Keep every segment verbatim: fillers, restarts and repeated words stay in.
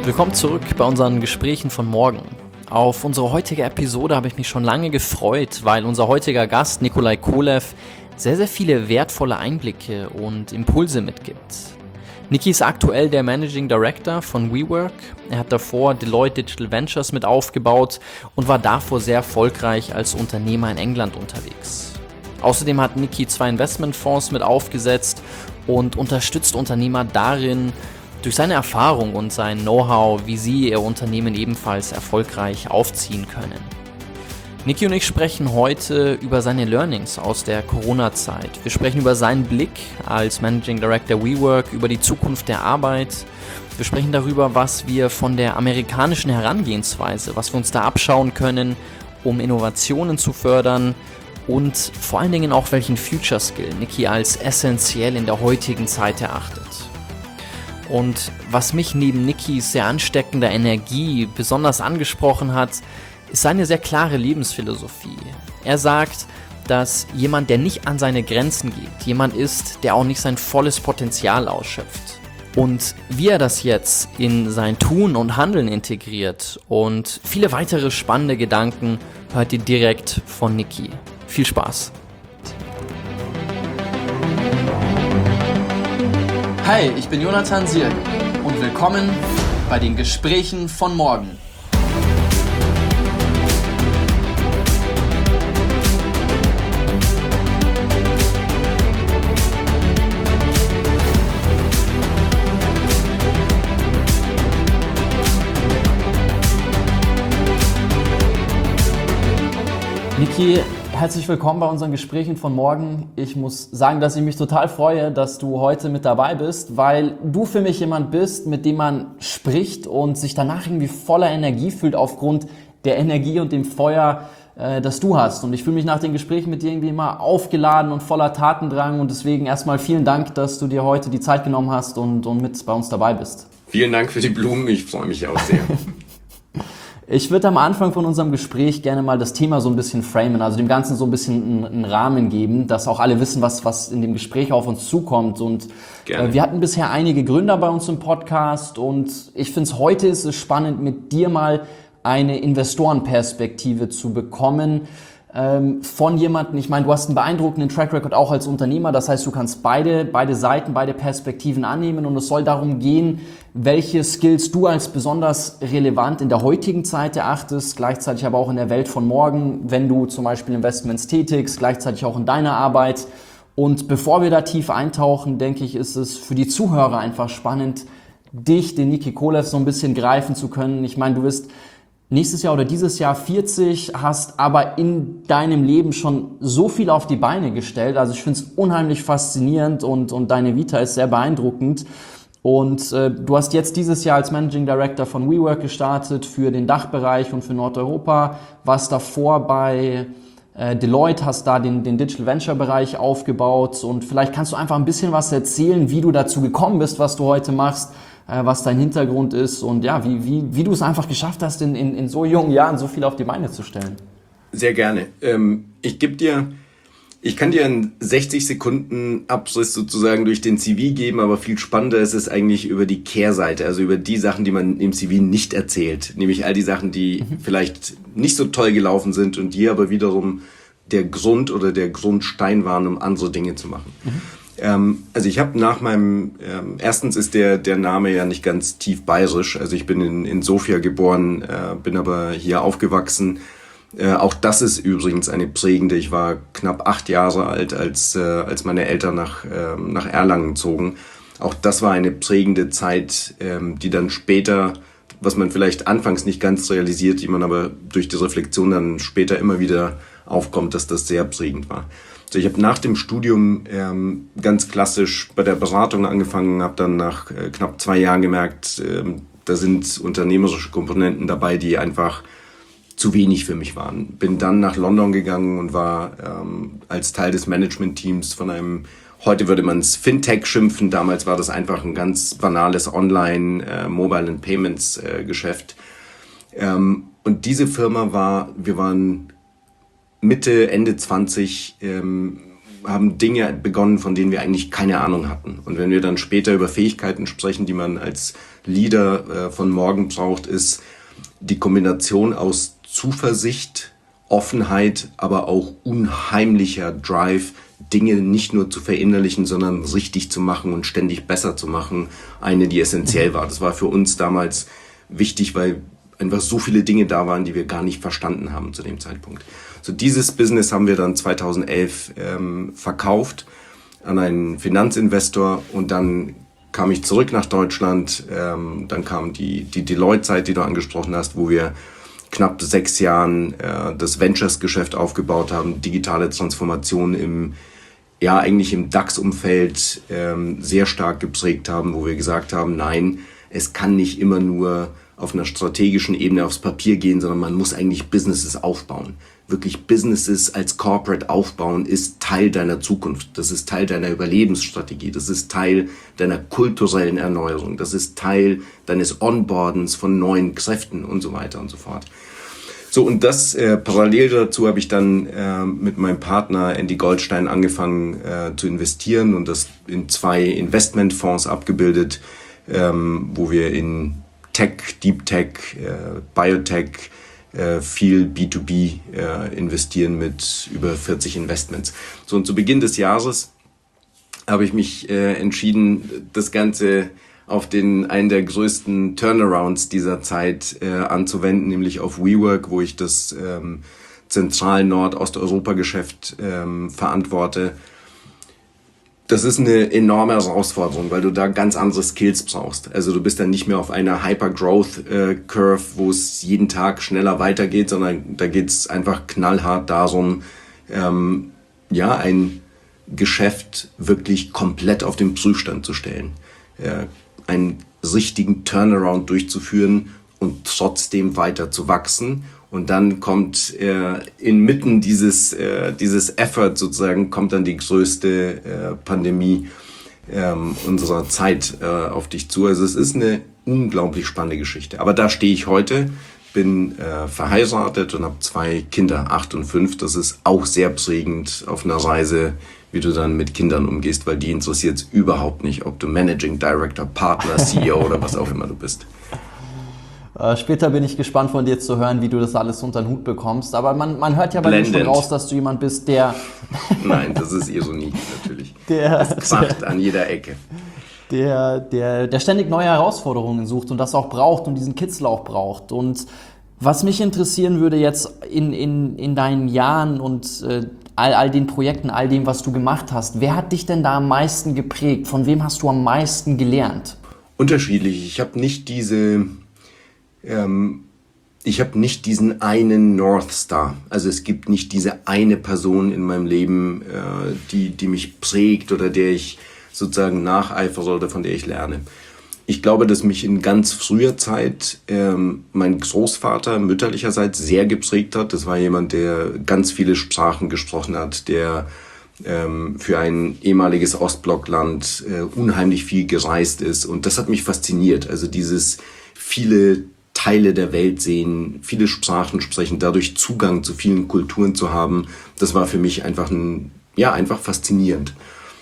Willkommen zurück bei unseren Gesprächen von morgen. Auf unsere heutige Episode habe ich mich schon lange gefreut, weil unser heutiger Gast Nikolai Kolev sehr, sehr viele wertvolle Einblicke und Impulse mitgibt. Niki ist aktuell der Managing Director von WeWork. Er hat davor Deloitte Digital Ventures mit aufgebaut und war davor sehr erfolgreich als Unternehmer in England unterwegs. Außerdem hat Niki zwei Investmentfonds mit aufgesetzt und unterstützt Unternehmer darin, durch seine Erfahrung und sein Know-how, wie sie ihr Unternehmen ebenfalls erfolgreich aufziehen können. Niki und ich sprechen heute über seine Learnings aus der Corona-Zeit. Wir sprechen über seinen Blick als Managing Director WeWork, über die Zukunft der Arbeit. Wir sprechen darüber, was wir von der amerikanischen Herangehensweise, was wir uns da abschauen können, um Innovationen zu fördern und vor allen Dingen auch, welchen Future Skill Niki als essentiell in der heutigen Zeit erachtet. Und was mich neben Nikis sehr ansteckender Energie besonders angesprochen hat, ist seine sehr klare Lebensphilosophie. Er sagt, dass jemand, der nicht an seine Grenzen geht, jemand ist, der auch nicht sein volles Potenzial ausschöpft. Und wie er das jetzt in sein Tun und Handeln integriert und viele weitere spannende Gedanken hört ihr direkt von Niki. Viel Spaß! Hi, ich bin Jonathan Sierk und willkommen bei den Gesprächen von morgen. Niki, herzlich willkommen bei unseren Gesprächen von morgen. Ich muss sagen, dass ich mich total freue, dass du heute mit dabei bist, weil du für mich jemand bist, mit dem man spricht und sich danach irgendwie voller Energie fühlt aufgrund der Energie und dem Feuer, äh, das du hast. Und ich fühle mich nach den Gesprächen mit dir irgendwie immer aufgeladen und voller Tatendrang. Und deswegen erstmal vielen Dank, dass du dir heute die Zeit genommen hast und, und mit bei uns dabei bist. Vielen Dank für die Blumen, ich freue mich auch sehr. Ich würde am Anfang von unserem Gespräch gerne mal das Thema so ein bisschen framen, also dem Ganzen so ein bisschen einen, einen Rahmen geben, dass auch alle wissen, was, was in dem Gespräch auf uns zukommt. Und äh, wir hatten bisher einige Gründer bei uns im Podcast und ich finde es heute ist es spannend, mit dir mal eine Investorenperspektive zu bekommen ähm, von jemandem. Ich meine, du hast einen beeindruckenden Track Record auch als Unternehmer, das heißt, du kannst beide, beide Seiten, beide Perspektiven annehmen und es soll darum gehen, welche Skills du als besonders relevant in der heutigen Zeit erachtest, gleichzeitig aber auch in der Welt von morgen, wenn du zum Beispiel Investments tätigst, gleichzeitig auch in deiner Arbeit. Und bevor wir da tief eintauchen, denke ich, ist es für die Zuhörer einfach spannend, dich, den Niki Kolev, so ein bisschen greifen zu können. Ich meine, du bist nächstes Jahr oder dieses Jahr vierzig, hast aber in deinem Leben schon so viel auf die Beine gestellt. Also ich finde es unheimlich faszinierend und, und deine Vita ist sehr beeindruckend. Und äh, du hast jetzt dieses Jahr als Managing Director von WeWork gestartet für den Dachbereich und für Nordeuropa, warst davor bei äh, Deloitte, hast da den, den Digital Venture Bereich aufgebaut und vielleicht kannst du einfach ein bisschen was erzählen, wie du dazu gekommen bist, was du heute machst, äh, was dein Hintergrund ist und ja, wie, wie, wie du es einfach geschafft hast, in, in, in so jungen Jahren so viel auf die Beine zu stellen. Sehr gerne. Ähm, ich gebe dir Ich kann dir einen sechzig Sekunden Abriss sozusagen durch den C V geben, aber viel spannender ist es eigentlich über die Kehrseite, also über die Sachen, die man im C V nicht erzählt. Nämlich all die Sachen, die mhm. vielleicht nicht so toll gelaufen sind und die aber wiederum der Grund oder der Grundstein waren, um andere Dinge zu machen. Mhm. Ähm, also ich habe nach meinem, ähm, erstens ist der der Name ja nicht ganz tief bayerisch, also ich bin in, in Sofia geboren, äh, bin aber hier aufgewachsen. Äh, auch das ist übrigens eine prägende. Ich war knapp acht Jahre alt, als äh, als meine Eltern nach äh, nach Erlangen zogen. Auch das war eine prägende Zeit, ähm, die dann später, was man vielleicht anfangs nicht ganz realisiert, die man aber durch die Reflexion dann später immer wieder aufkommt, dass das sehr prägend war. Also ich habe nach dem Studium ähm, ganz klassisch bei der Beratung angefangen, habe dann nach äh, knapp zwei Jahren gemerkt, ähm, da sind unternehmerische Komponenten dabei, die einfach zu wenig für mich waren. Bin dann nach London gegangen und war ähm, als Teil des Management-Teams von einem, heute würde man es Fintech schimpfen, damals war das einfach ein ganz banales Online, äh, Mobile and Payments äh, Geschäft. Ähm, und diese Firma war, wir waren Mitte, Ende zwanzig, ähm, haben Dinge begonnen, von denen wir eigentlich keine Ahnung hatten. Und wenn wir dann später über Fähigkeiten sprechen, die man als Leader äh, von morgen braucht, ist die Kombination aus Zuversicht, Offenheit, aber auch unheimlicher Drive, Dinge nicht nur zu verinnerlichen, sondern richtig zu machen und ständig besser zu machen, eine, die essentiell war. Das war für uns damals wichtig, weil einfach so viele Dinge da waren, die wir gar nicht verstanden haben zu dem Zeitpunkt. So dieses Business haben wir dann zweitausendelf ähm, verkauft an einen Finanzinvestor und dann kam ich zurück nach Deutschland. Ähm, dann kam die, die Deloitte-Zeit, die du angesprochen hast, wo wir knapp sechs Jahren äh, das Ventures-Geschäft aufgebaut haben, digitale Transformation im, ja eigentlich im DAX-Umfeld ähm, sehr stark geprägt haben, wo wir gesagt haben, nein, es kann nicht immer nur auf einer strategischen Ebene aufs Papier gehen, sondern man muss eigentlich Businesses aufbauen. Wirklich Businesses als Corporate aufbauen ist Teil deiner Zukunft. Das ist Teil deiner Überlebensstrategie. Das ist Teil deiner kulturellen Erneuerung. Das ist Teil deines Onboardens von neuen Kräften und so weiter und so fort. So, und das äh, parallel dazu habe ich dann äh, mit meinem Partner Andy Goldstein angefangen äh, zu investieren und das in zwei Investmentfonds abgebildet, ähm, wo wir in Tech, Deep Tech, äh, Biotech, äh, viel B zwei B äh, investieren mit über vierzig Investments. So, und zu Beginn des Jahres habe ich mich äh, entschieden, das Ganze auf den einen der größten Turnarounds dieser Zeit äh, anzuwenden, nämlich auf WeWork, wo ich das ähm, Zentral-Nord-Osteuropa-Geschäft ähm, verantworte. Das ist eine enorme Herausforderung, weil du da ganz andere Skills brauchst. Also du bist dann nicht mehr auf einer Hyper-Growth-Curve, wo es jeden Tag schneller weitergeht, sondern da geht es einfach knallhart darum, ähm, ja, ein Geschäft wirklich komplett auf den Prüfstand zu stellen. Äh, einen richtigen Turnaround durchzuführen und trotzdem weiter zu wachsen. Und dann kommt äh, inmitten dieses, äh, dieses Effort sozusagen, kommt dann die größte äh, Pandemie ähm, unserer Zeit äh, auf dich zu. Also es ist eine unglaublich spannende Geschichte. Aber da stehe ich heute, bin äh, verheiratet und habe zwei Kinder, acht und fünf. Das ist auch sehr prägend auf einer Reise, wie du dann mit Kindern umgehst, weil die interessiert es überhaupt nicht, ob du Managing Director, Partner, C E O oder was auch immer du bist. Äh, später bin ich gespannt von dir zu hören, wie du das alles unter den Hut bekommst. Aber man, man hört ja bei dir schon raus, dass du jemand bist, der... Nein, das ist Ironie natürlich. Der, das kracht an jeder Ecke. Der, der, der ständig neue Herausforderungen sucht und das auch braucht und diesen Kitzel auch braucht. Und was mich interessieren würde jetzt in, in, in deinen Jahren und äh, all, all den Projekten, all dem, was du gemacht hast, wer hat dich denn da am meisten geprägt? Von wem hast du am meisten gelernt? Unterschiedlich. Ich habe nicht diese... Ähm, ich habe nicht diesen einen North Star. Also es gibt nicht diese eine Person in meinem Leben, äh, die, die mich prägt oder der ich sozusagen nacheifere oder von der ich lerne. Ich glaube, dass mich in ganz früher Zeit ähm, mein Großvater mütterlicherseits sehr geprägt hat. Das war jemand, der ganz viele Sprachen gesprochen hat, der ähm, für ein ehemaliges Ostblockland äh, unheimlich viel gereist ist. Und das hat mich fasziniert. Also dieses viele Teile der Welt sehen, viele Sprachen sprechen, dadurch Zugang zu vielen Kulturen zu haben, das war für mich einfach ein, ja, einfach faszinierend.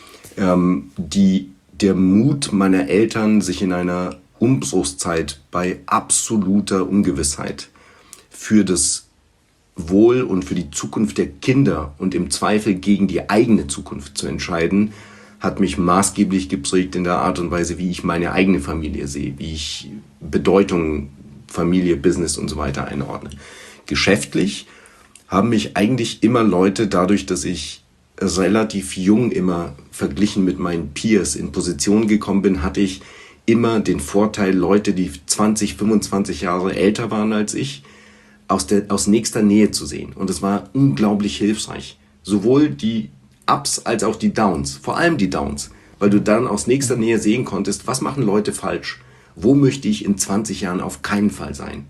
Ähm, die, der Mut meiner Eltern, sich in einer Umbruchszeit bei absoluter Ungewissheit für das Wohl und für die Zukunft der Kinder und im Zweifel gegen die eigene Zukunft zu entscheiden, hat mich maßgeblich geprägt in der Art und Weise, wie ich meine eigene Familie sehe, wie ich Bedeutung Familie, Business und so weiter einordne. Geschäftlich haben mich eigentlich immer Leute, dadurch, dass ich relativ jung immer verglichen mit meinen Peers in Position gekommen bin, hatte ich immer den Vorteil, Leute, die zwanzig, fünfundzwanzig Jahre älter waren als ich, aus, der, aus nächster Nähe zu sehen. Und es war unglaublich hilfreich. Sowohl die Ups als auch die Downs, vor allem die Downs, weil du dann aus nächster Nähe sehen konntest, was machen Leute falsch? Wo möchte ich in zwanzig Jahren auf keinen Fall sein?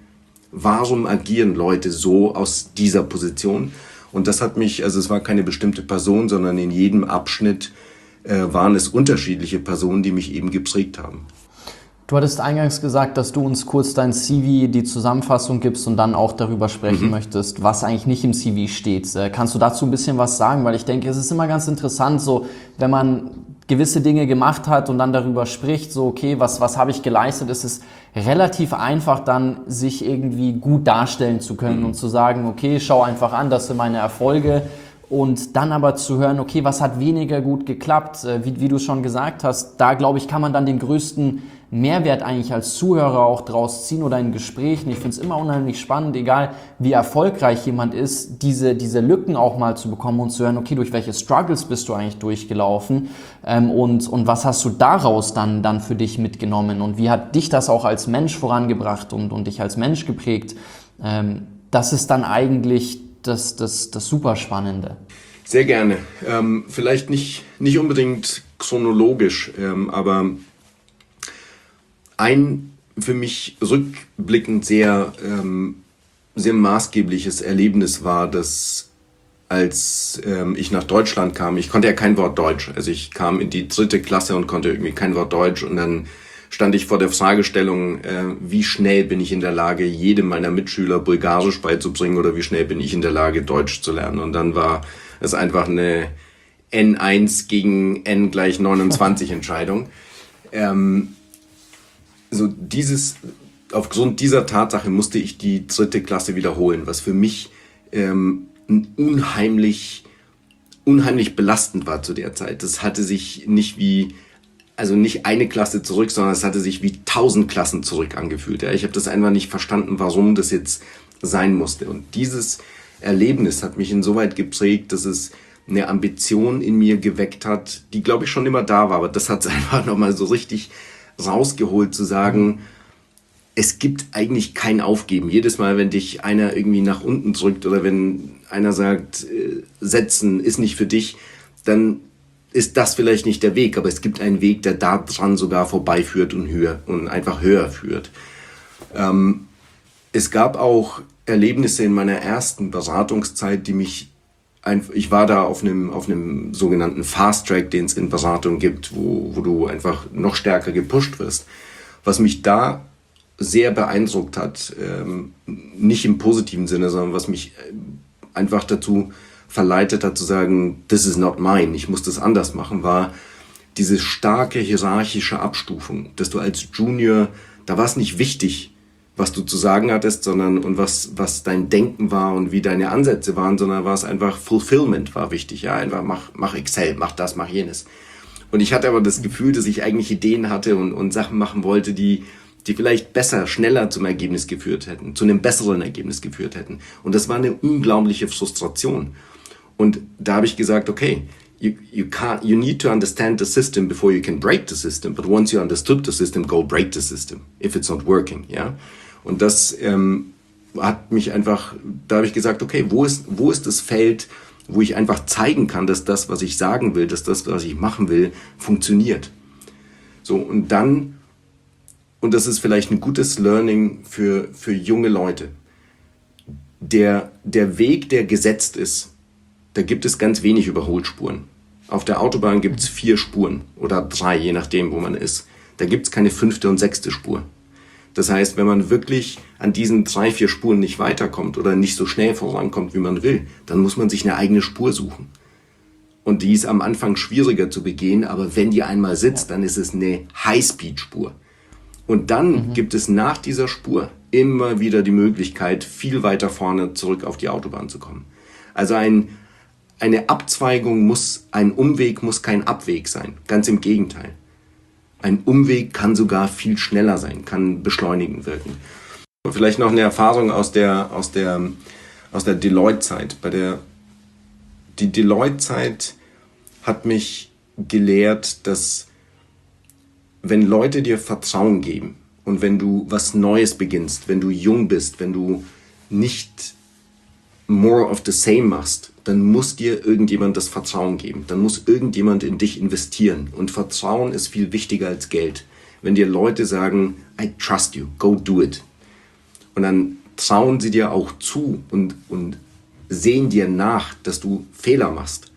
Warum agieren Leute so aus dieser Position? Und das hat mich, also es war keine bestimmte Person, sondern in jedem Abschnitt äh, waren es unterschiedliche Personen, die mich eben geprägt haben. Du hattest eingangs gesagt, dass du uns kurz dein C V, die Zusammenfassung gibst und dann auch darüber sprechen mhm. möchtest, was eigentlich nicht im C V steht. Äh, kannst du dazu ein bisschen was sagen? Weil ich denke, es ist immer ganz interessant, so wenn man gewisse Dinge gemacht hat und dann darüber spricht, so okay, was, was habe ich geleistet, ist es relativ einfach dann, sich irgendwie gut darstellen zu können mhm. und zu sagen, okay, schau einfach an, das sind meine Erfolge. Und dann aber zu hören, okay, was hat weniger gut geklappt, wie, wie du schon gesagt hast, da glaube ich, kann man dann den größten Mehrwert eigentlich als Zuhörer auch draus ziehen oder in Gesprächen. Ich finde es immer unheimlich spannend, egal wie erfolgreich jemand ist, diese, diese Lücken auch mal zu bekommen und zu hören, okay, durch welche Struggles bist du eigentlich durchgelaufen ähm, und, und was hast du daraus dann, dann für dich mitgenommen und wie hat dich das auch als Mensch vorangebracht und, und dich als Mensch geprägt. Ähm, das ist dann eigentlich das, das, das Superspannende. Sehr gerne. Ähm, vielleicht nicht, nicht unbedingt chronologisch, ähm, aber ein für mich rückblickend sehr, ähm, sehr maßgebliches Erlebnis war, dass als ähm, ich nach Deutschland kam, ich konnte ja kein Wort Deutsch, also ich kam in die dritte Klasse und konnte irgendwie kein Wort Deutsch und dann stand ich vor der Fragestellung, äh, wie schnell bin ich in der Lage, jedem meiner Mitschüler Bulgarisch beizubringen oder wie schnell bin ich in der Lage, Deutsch zu lernen. Und dann war es einfach eine N eins gegen N gleich neunundzwanzig Entscheidung. Ähm, so dieses, aufgrund dieser Tatsache musste ich die dritte Klasse wiederholen, was für mich ähm, unheimlich, unheimlich belastend war zu der Zeit. Das hatte sich nicht wie Also nicht eine Klasse zurück, sondern es hatte sich wie tausend Klassen zurück angefühlt. Ja, ich habe das einfach nicht verstanden, warum das jetzt sein musste. Und dieses Erlebnis hat mich insoweit geprägt, dass es eine Ambition in mir geweckt hat, die, glaube ich, schon immer da war. Aber das hat es einfach nochmal so richtig rausgeholt, zu sagen, es gibt eigentlich kein Aufgeben. Jedes Mal, wenn dich einer irgendwie nach unten drückt oder wenn einer sagt, äh, setzen ist nicht für dich, dann ist das vielleicht nicht der Weg, aber es gibt einen Weg, der da dran sogar vorbeiführt und höher und einfach höher führt. Ähm, es gab auch Erlebnisse in meiner ersten Beratungszeit, die mich einfach, ich war da auf einem, auf einem sogenannten Fast Track, den es in Beratung gibt, wo, wo du einfach noch stärker gepusht wirst. Was mich da sehr beeindruckt hat, ähm, nicht im positiven Sinne, sondern was mich einfach dazu verleitet hat zu sagen, this is not mine, ich muss das anders machen, war diese starke hierarchische Abstufung, dass du als Junior, da war es nicht wichtig, was du zu sagen hattest, sondern und was, was dein Denken war und wie deine Ansätze waren, sondern war es einfach Fulfillment war wichtig, ja, einfach mach, mach Excel, mach das, mach jenes. Und ich hatte aber das Gefühl, dass ich eigentlich Ideen hatte und, und Sachen machen wollte, die die vielleicht besser, schneller zum Ergebnis geführt hätten, zu einem besseren Ergebnis geführt hätten. Und das war eine unglaubliche Frustration. Und da habe ich gesagt, okay, you, you can't, you need to understand the system before you can break the system. But once you understood the system, go break the system, if it's not working, ja. Und das ähm, hat mich einfach, da habe ich gesagt, okay, wo ist, wo ist das Feld, wo ich einfach zeigen kann, dass das, was ich sagen will, dass das, was ich machen will, funktioniert. So, und dann, und das ist vielleicht ein gutes Learning für, für junge Leute, der, der Weg, der gesetzt ist, da gibt es ganz wenig Überholspuren. Auf der Autobahn gibt es vier Spuren oder drei, je nachdem, wo man ist. Da gibt es keine fünfte und sechste Spur. Das heißt, wenn man wirklich an diesen drei, vier Spuren nicht weiterkommt oder nicht so schnell vorankommt, wie man will, dann muss man sich eine eigene Spur suchen. Und die ist am Anfang schwieriger zu begehen, aber wenn die einmal sitzt, dann ist es eine High-Speed-Spur. Und dann mhm. gibt es nach dieser Spur immer wieder die Möglichkeit, viel weiter vorne zurück auf die Autobahn zu kommen. Also ein Eine Abzweigung muss, ein Umweg muss kein Abweg sein. Ganz im Gegenteil. Ein Umweg kann sogar viel schneller sein, kann beschleunigend wirken. Vielleicht noch eine Erfahrung aus der, aus der, aus der Deloitte-Zeit. Bei der, die Deloitte-Zeit hat mich gelehrt, dass wenn Leute dir Vertrauen geben und wenn du was Neues beginnst, wenn du jung bist, wenn du nicht more of the same machst, dann muss dir irgendjemand das Vertrauen geben. Dann muss irgendjemand in dich investieren. Und Vertrauen ist viel wichtiger als Geld. Wenn dir Leute sagen, I trust you, go do it. Und dann trauen sie dir auch zu und, und sehen dir nach, dass du Fehler machst.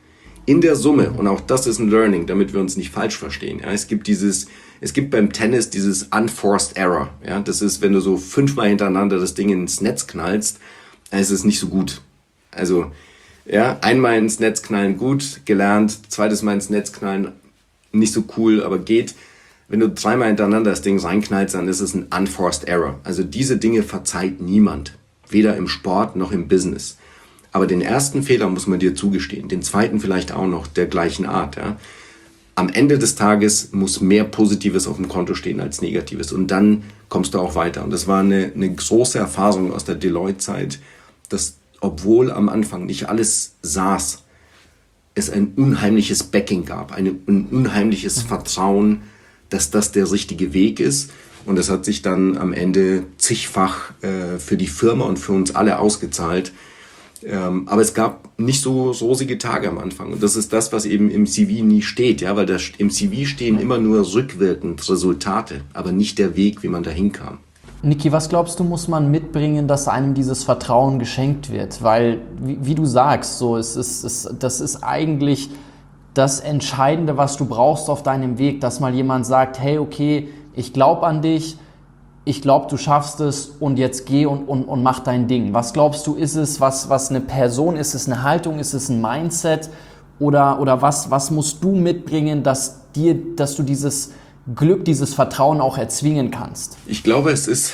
in der Summe, und auch das ist ein Learning, damit wir uns nicht falsch verstehen. Ja, es gibt dieses, es gibt beim Tennis dieses Unforced Error. Ja, das ist, wenn du so fünfmal hintereinander das Ding ins Netz knallst, dann ist es nicht so gut. Also, ja, einmal ins Netz knallen gut, gelernt, zweites Mal ins Netz knallen, nicht so cool, aber geht. Wenn du dreimal hintereinander das Ding reinknallst, dann ist es ein Unforced Error. Also diese Dinge verzeiht niemand. Weder im Sport noch im Business. Aber den ersten Fehler muss man dir zugestehen. Den zweiten vielleicht auch noch der gleichen Art. Ja. Am Ende des Tages muss mehr Positives auf dem Konto stehen als Negatives. Und dann kommst du auch weiter. Und das war eine, eine große Erfahrung aus der Deloitte-Zeit, dass obwohl am Anfang nicht alles saß, es ein unheimliches Backing gab. Eine, ein unheimliches Vertrauen, dass das der richtige Weg ist. Und das hat sich dann am Ende zigfach äh, für die Firma und für uns alle ausgezahlt. Ähm, aber es gab nicht so rosige Tage am Anfang. Und das ist das, was eben im C V nie steht. Ja, weil das, im C V stehen immer nur rückwirkend Resultate, aber nicht der Weg, wie man da hinkam. Niki, was glaubst du, muss man mitbringen, dass einem dieses Vertrauen geschenkt wird? Weil, wie, wie du sagst, so, es ist, es, das ist eigentlich das Entscheidende, was du brauchst auf deinem Weg, dass mal jemand sagt, hey, okay, ich glaube an dich, ich glaube, du schaffst es und jetzt geh und, und, und mach dein Ding. Was glaubst du, ist es, was, was eine Person, ist es eine Haltung, ist es ein Mindset oder, oder was, was musst du mitbringen, dass, dir, dass du dieses Glück, dieses Vertrauen auch erzwingen kannst? Ich glaube, es ist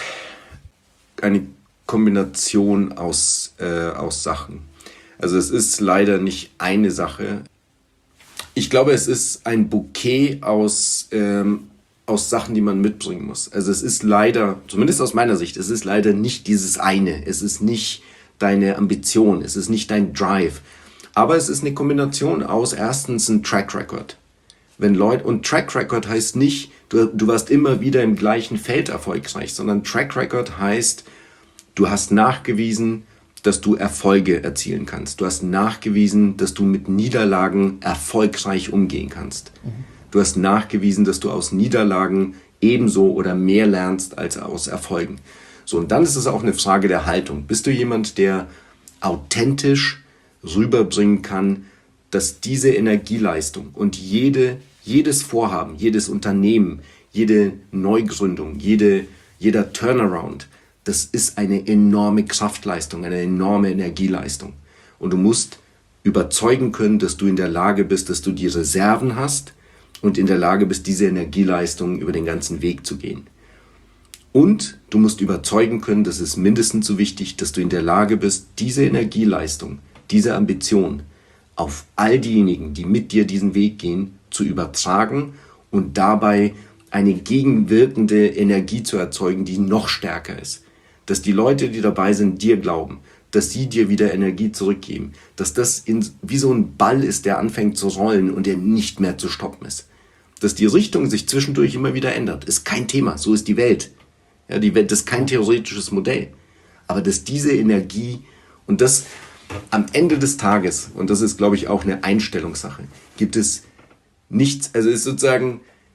eine Kombination aus, äh, aus Sachen. Also es ist leider nicht eine Sache. Ich glaube, es ist ein Bouquet aus, ähm, aus Sachen, die man mitbringen muss. Also es ist leider, zumindest aus meiner Sicht, es ist leider nicht dieses eine. Es ist nicht deine Ambition, es ist nicht dein Drive. Aber es ist eine Kombination aus erstens ein Track Record. Wenn Leute, und Track Record heißt nicht, du, du warst immer wieder im gleichen Feld erfolgreich, sondern Track Record heißt, du hast nachgewiesen, dass du Erfolge erzielen kannst. Du hast nachgewiesen, dass du mit Niederlagen erfolgreich umgehen kannst. Mhm. Du hast nachgewiesen, dass du aus Niederlagen ebenso oder mehr lernst als aus Erfolgen. So, und dann ist es auch eine Frage der Haltung. Bist du jemand, der authentisch rüberbringen kann, dass diese Energieleistung und jede, jedes Vorhaben, jedes Unternehmen, jede Neugründung, jede, jeder Turnaround, das ist eine enorme Kraftleistung, eine enorme Energieleistung. Und du musst überzeugen können, dass du in der Lage bist, dass du die Reserven hast und in der Lage bist, diese Energieleistung über den ganzen Weg zu gehen. Und du musst überzeugen können, das ist mindestens so wichtig, dass du in der Lage bist, diese Energieleistung, diese Ambition auf all diejenigen, die mit dir diesen Weg gehen, zu übertragen und dabei eine gegenwirkende Energie zu erzeugen, die noch stärker ist. Dass die Leute, die dabei sind, dir glauben, dass sie dir wieder Energie zurückgeben, dass das in, wie so ein Ball ist, der anfängt zu rollen und der nicht mehr zu stoppen ist. Dass die Richtung sich zwischendurch immer wieder ändert, ist kein Thema, so ist die Welt. Ja, die Welt ist kein theoretisches Modell. Aber dass diese Energie und das am Ende des Tages, und das ist, glaube ich, auch eine Einstellungssache, gibt es nichts, also ist sozusagen,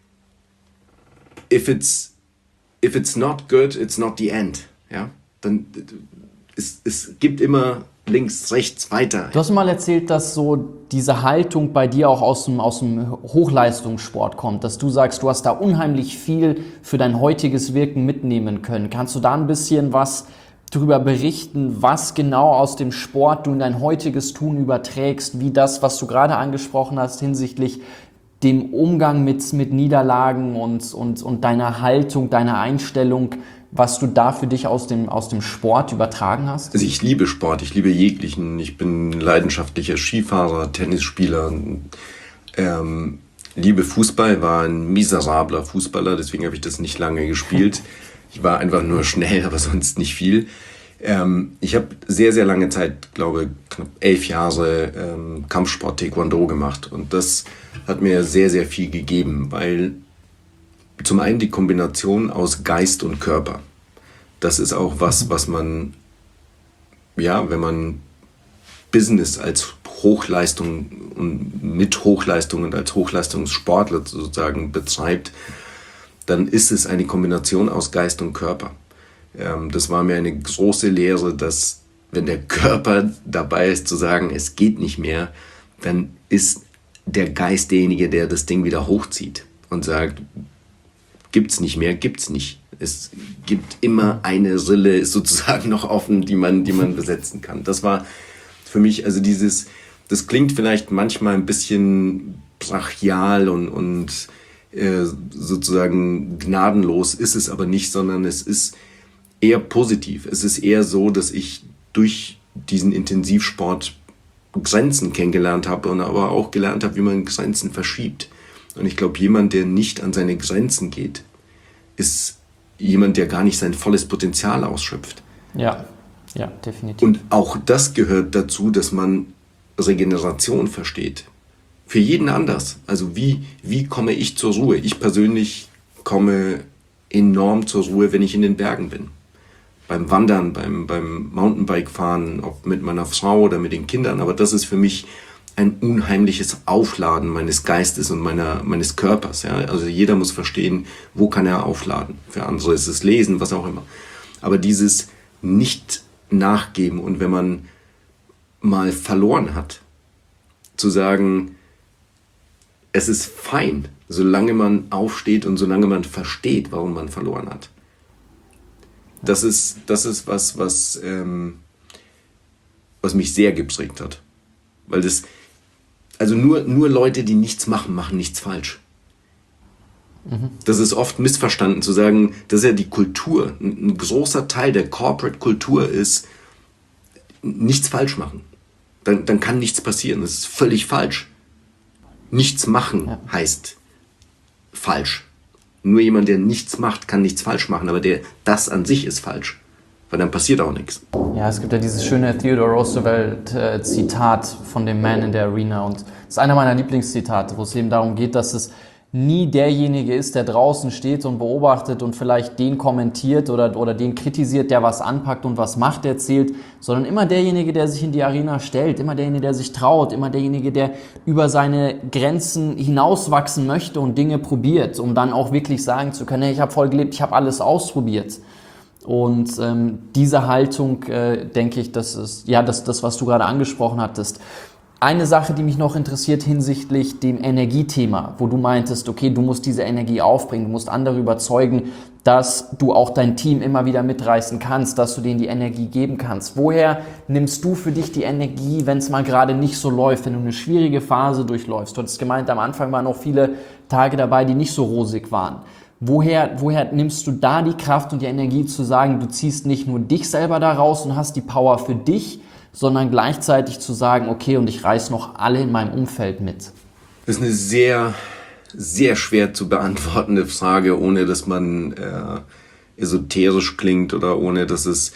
if it's, if it's not good, it's not the end. Ja, dann es, es gibt immer links, rechts, weiter. Du hast mal erzählt, dass so diese Haltung bei dir auch aus dem, aus dem Hochleistungssport kommt, dass du sagst, du hast da unheimlich viel für dein heutiges Wirken mitnehmen können. Kannst du da ein bisschen was darüber berichten, was genau aus dem Sport du in dein heutiges Tun überträgst, wie das, was du gerade angesprochen hast hinsichtlich dem Umgang mit, mit Niederlagen und, und, und deiner Haltung, deiner Einstellung, was du da für dich aus dem, aus dem Sport übertragen hast? Also ich liebe Sport, ich liebe jeglichen. Ich bin leidenschaftlicher Skifahrer, Tennisspieler, ähm, liebe Fußball, war ein miserabler Fußballer, deswegen habe ich das nicht lange gespielt. Ich war einfach nur schnell, aber sonst nicht viel. Ähm, ich habe sehr, sehr lange Zeit, glaube knapp elf Jahre ähm, Kampfsport Taekwondo gemacht und das hat mir sehr, sehr viel gegeben, weil zum einen die Kombination aus Geist und Körper. Das ist auch was, was man, ja, wenn man Business als Hochleistung und mit Hochleistung und als Hochleistungssportler sozusagen betreibt, dann ist es eine Kombination aus Geist und Körper. Ähm, das war mir eine große Lehre, dass wenn der Körper dabei ist zu sagen, es geht nicht mehr, dann ist der Geist derjenige, der das Ding wieder hochzieht und sagt, gibt's nicht mehr, gibt's nicht. Es gibt immer eine Rille, ist sozusagen noch offen, die man, die man besetzen kann. Das war für mich, also dieses, das klingt vielleicht manchmal ein bisschen brachial und, und äh, sozusagen gnadenlos, ist es aber nicht, sondern es ist eher positiv. Es ist eher so, dass ich durch diesen Intensivsport Grenzen kennengelernt habe und aber auch gelernt habe, wie man Grenzen verschiebt. Und ich glaube, jemand, der nicht an seine Grenzen geht, ist jemand, der gar nicht sein volles Potenzial ausschöpft. Ja, ja, definitiv. Und auch das gehört dazu, dass man Regeneration versteht. Für jeden anders. Also wie, wie komme ich zur Ruhe? Ich persönlich komme enorm zur Ruhe, wenn ich in den Bergen bin. Beim Wandern, beim, beim Mountainbike-Fahren, ob mit meiner Frau oder mit den Kindern. Aber das ist für mich ein unheimliches Aufladen meines Geistes und meiner, meines Körpers. Ja? Also jeder muss verstehen, wo kann er aufladen. Für andere ist es Lesen, was auch immer. Aber dieses nicht nachgeben und wenn man mal verloren hat, zu sagen, es ist fein, solange man aufsteht und solange man versteht, warum man verloren hat. Das ist, das ist was, was, ähm, was mich sehr geprägt hat. Weil das, also nur, nur Leute, die nichts machen, machen nichts falsch. Mhm. Das ist oft missverstanden zu sagen, das ist ja die Kultur. Ein, ein großer Teil der Corporate-Kultur ist, nichts falsch machen. Dann, dann kann nichts passieren. Das ist völlig falsch. Nichts machen ja. heißt falsch. Nur jemand, der nichts macht, kann nichts falsch machen, aber der, das an sich ist falsch. Weil dann passiert auch nichts. Ja, es gibt ja dieses schöne Theodore Roosevelt-Zitat von dem Man in the Arena und das ist einer meiner Lieblingszitate, wo es eben darum geht, dass es nie derjenige ist, der draußen steht und beobachtet und vielleicht den kommentiert oder, oder den kritisiert, der was anpackt und was Macht erzählt, sondern immer derjenige, der sich in die Arena stellt, immer derjenige, der sich traut, immer derjenige, der über seine Grenzen hinauswachsen möchte und Dinge probiert, um dann auch wirklich sagen zu können, hey, ich habe voll gelebt, ich habe alles ausprobiert. Und ähm, diese Haltung, äh, denke ich, das ist ja das, das, was du gerade angesprochen hattest. Eine Sache, die mich noch interessiert hinsichtlich dem Energiethema, wo du meintest, okay, du musst diese Energie aufbringen, du musst andere überzeugen, dass du auch dein Team immer wieder mitreißen kannst, dass du denen die Energie geben kannst. Woher nimmst du für dich die Energie, wenn es mal gerade nicht so läuft, wenn du eine schwierige Phase durchläufst? Du hattest gemeint, am Anfang waren auch viele Tage dabei, die nicht so rosig waren. Woher, woher nimmst du da die Kraft und die Energie zu sagen, du ziehst nicht nur dich selber da raus und hast die Power für dich, sondern gleichzeitig zu sagen, okay, und ich reiß noch alle in meinem Umfeld mit? Das ist eine sehr, sehr schwer zu beantwortende Frage, ohne dass man äh, esoterisch klingt oder ohne dass es...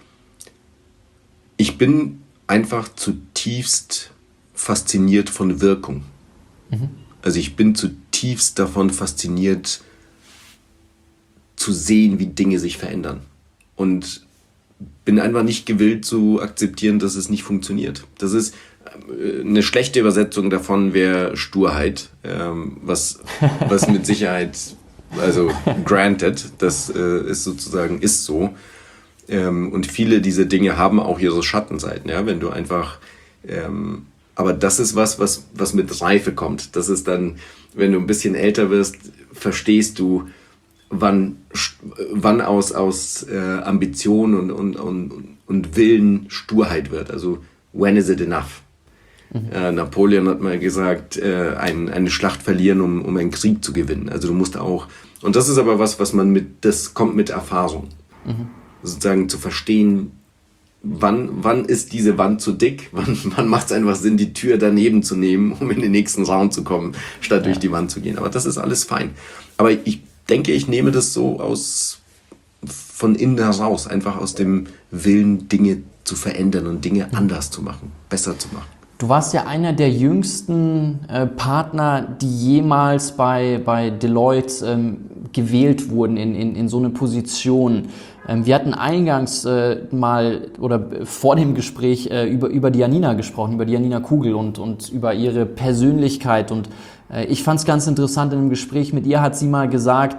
Ich bin einfach zutiefst fasziniert von Wirkung. Mhm. Also ich bin zutiefst davon fasziniert, zu sehen, wie Dinge sich verändern. Und bin einfach nicht gewillt zu akzeptieren, dass es nicht funktioniert. Das ist eine schlechte Übersetzung davon, wäre Sturheit, ähm, was, was mit Sicherheit, also granted, das äh, ist sozusagen, ist so. Ähm, und viele dieser Dinge haben auch ihre Schattenseiten, ja, wenn du einfach, ähm, aber das ist was, was, was mit Reife kommt. Das ist dann, wenn du ein bisschen älter wirst, verstehst du, wann, wann aus, aus äh, Ambition und, und, und, und Willen Sturheit wird. Also, when is it enough? Mhm. Äh, Napoleon hat mal gesagt, äh, ein, eine Schlacht verlieren, um, um einen Krieg zu gewinnen. Also du musst auch, und das ist aber was, was man mit, das kommt mit Erfahrung. Mhm. Sozusagen zu verstehen, wann, wann ist diese Wand zu dick? Wann, wann macht es einfach Sinn, die Tür daneben zu nehmen, um in den nächsten Raum zu kommen, statt ja. durch die Wand zu gehen. Aber das ist alles fein. Aber ich denke, ich nehme das so aus von innen heraus, einfach aus dem Willen, Dinge zu verändern und Dinge anders zu machen, besser zu machen. Du warst ja einer der jüngsten äh, Partner, die jemals bei, bei Deloitte ähm, gewählt wurden in, in, in so eine Position. Ähm, wir hatten eingangs äh, mal oder vor dem Gespräch äh, über, über die Janina gesprochen, über die Janina Kugel und, und über ihre Persönlichkeit. Und äh, ich fand es ganz interessant, in einem Gespräch mit ihr hat sie mal gesagt,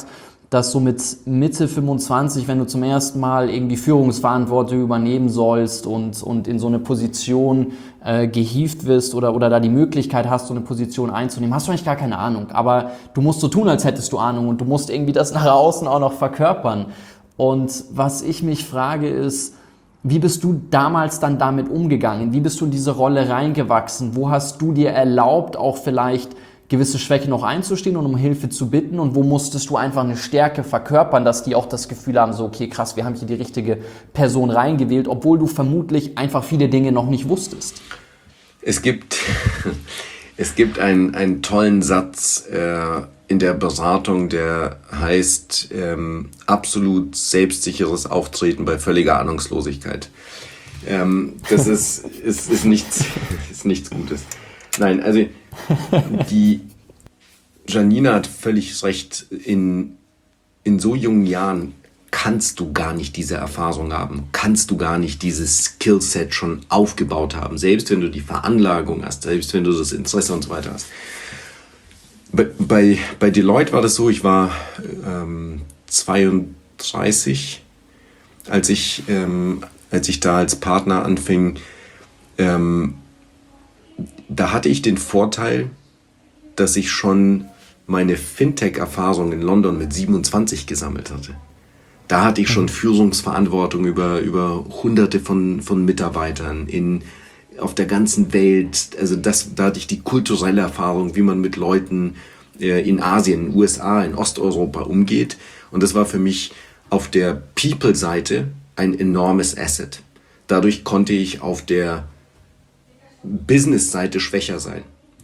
dass so mit Mitte fünfundzwanzig, wenn du zum ersten Mal irgendwie Führungsverantwortung übernehmen sollst und, und in so eine Position äh, gehievt wirst oder, oder da die Möglichkeit hast, so eine Position einzunehmen, hast du eigentlich gar keine Ahnung. Aber du musst so tun, als hättest du Ahnung und du musst irgendwie das nach außen auch noch verkörpern. Und was ich mich frage ist, wie bist du damals dann damit umgegangen? Wie bist du in diese Rolle reingewachsen? Wo hast du dir erlaubt, auch vielleicht gewisse Schwächen noch einzustehen und um Hilfe zu bitten? Und wo musstest du einfach eine Stärke verkörpern, dass die auch das Gefühl haben, so okay, krass, wir haben hier die richtige Person reingewählt, obwohl du vermutlich einfach viele Dinge noch nicht wusstest? Es gibt, es gibt einen, einen tollen Satz äh, in der Beratung, der heißt ähm, absolut selbstsicheres Auftreten bei völliger Ahnungslosigkeit. Ähm, das ist, ist, ist, nichts, ist nichts Gutes. Nein, also die Janina hat völlig recht. In, in so jungen Jahren kannst du gar nicht diese Erfahrung haben, kannst du gar nicht dieses Skillset schon aufgebaut haben, selbst wenn du die Veranlagung hast, selbst wenn du das Interesse und so weiter hast. Bei, bei, bei Deloitte war das so, ich war ähm, zweiunddreißig, als ich, ähm, als ich da als Partner anfing. Ähm, da hatte ich den Vorteil, dass ich schon meine Fintech-Erfahrung in London mit siebenundzwanzig gesammelt hatte. Da hatte ich schon Führungsverantwortung über, über hunderte von, von Mitarbeitern in, auf der ganzen Welt. Also das, da hatte ich die kulturelle Erfahrung, wie man mit Leuten äh, in Asien, in den U S A, in Osteuropa umgeht. Und das war für mich auf der People-Seite ein enormes Asset. Dadurch konnte ich auf der Business-Seite schwächer sein.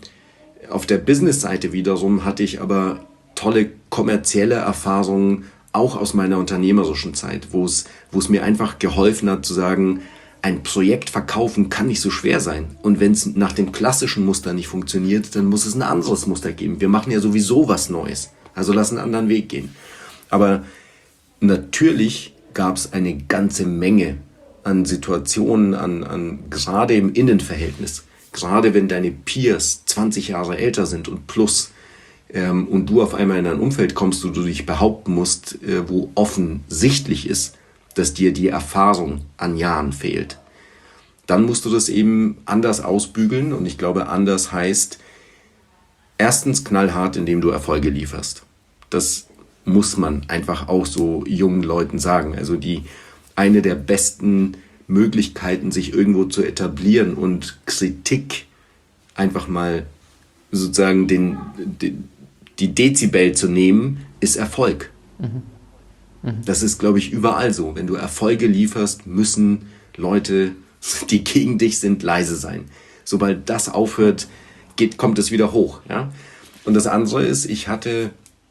Auf der Business-Seite wiederum hatte ich aber tolle kommerzielle Erfahrungen, auch aus meiner unternehmerischen Zeit, wo es, wo es mir einfach geholfen hat zu sagen, ein Projekt verkaufen kann nicht so schwer sein. Und wenn es nach dem klassischen Muster nicht funktioniert, dann muss es ein anderes Muster geben. Wir machen ja sowieso was Neues. Also lass einen anderen Weg gehen. Aber natürlich gab es eine ganze Menge an Situationen, an, an gerade im Innenverhältnis. Gerade wenn deine Peers zwanzig Jahre älter sind und plus, ähm, und du auf einmal in ein Umfeld kommst, wo du dich behaupten musst, äh, wo offensichtlich ist, dass dir die Erfahrung an Jahren fehlt. Dann musst du das eben anders ausbügeln und ich glaube, anders heißt, erstens knallhart, indem du Erfolge lieferst. Das muss man einfach auch so jungen Leuten sagen. Also die eine der besten Möglichkeiten, sich irgendwo zu etablieren und Kritik einfach mal sozusagen den, den, die Dezibel zu nehmen, ist Erfolg. Mhm. Mhm. Das ist, glaube ich, überall so. Wenn du Erfolge lieferst, müssen Leute, die gegen dich sind, leise sein. Sobald das aufhört, geht, kommt es wieder hoch. Ja? Und das andere ist, ich hatte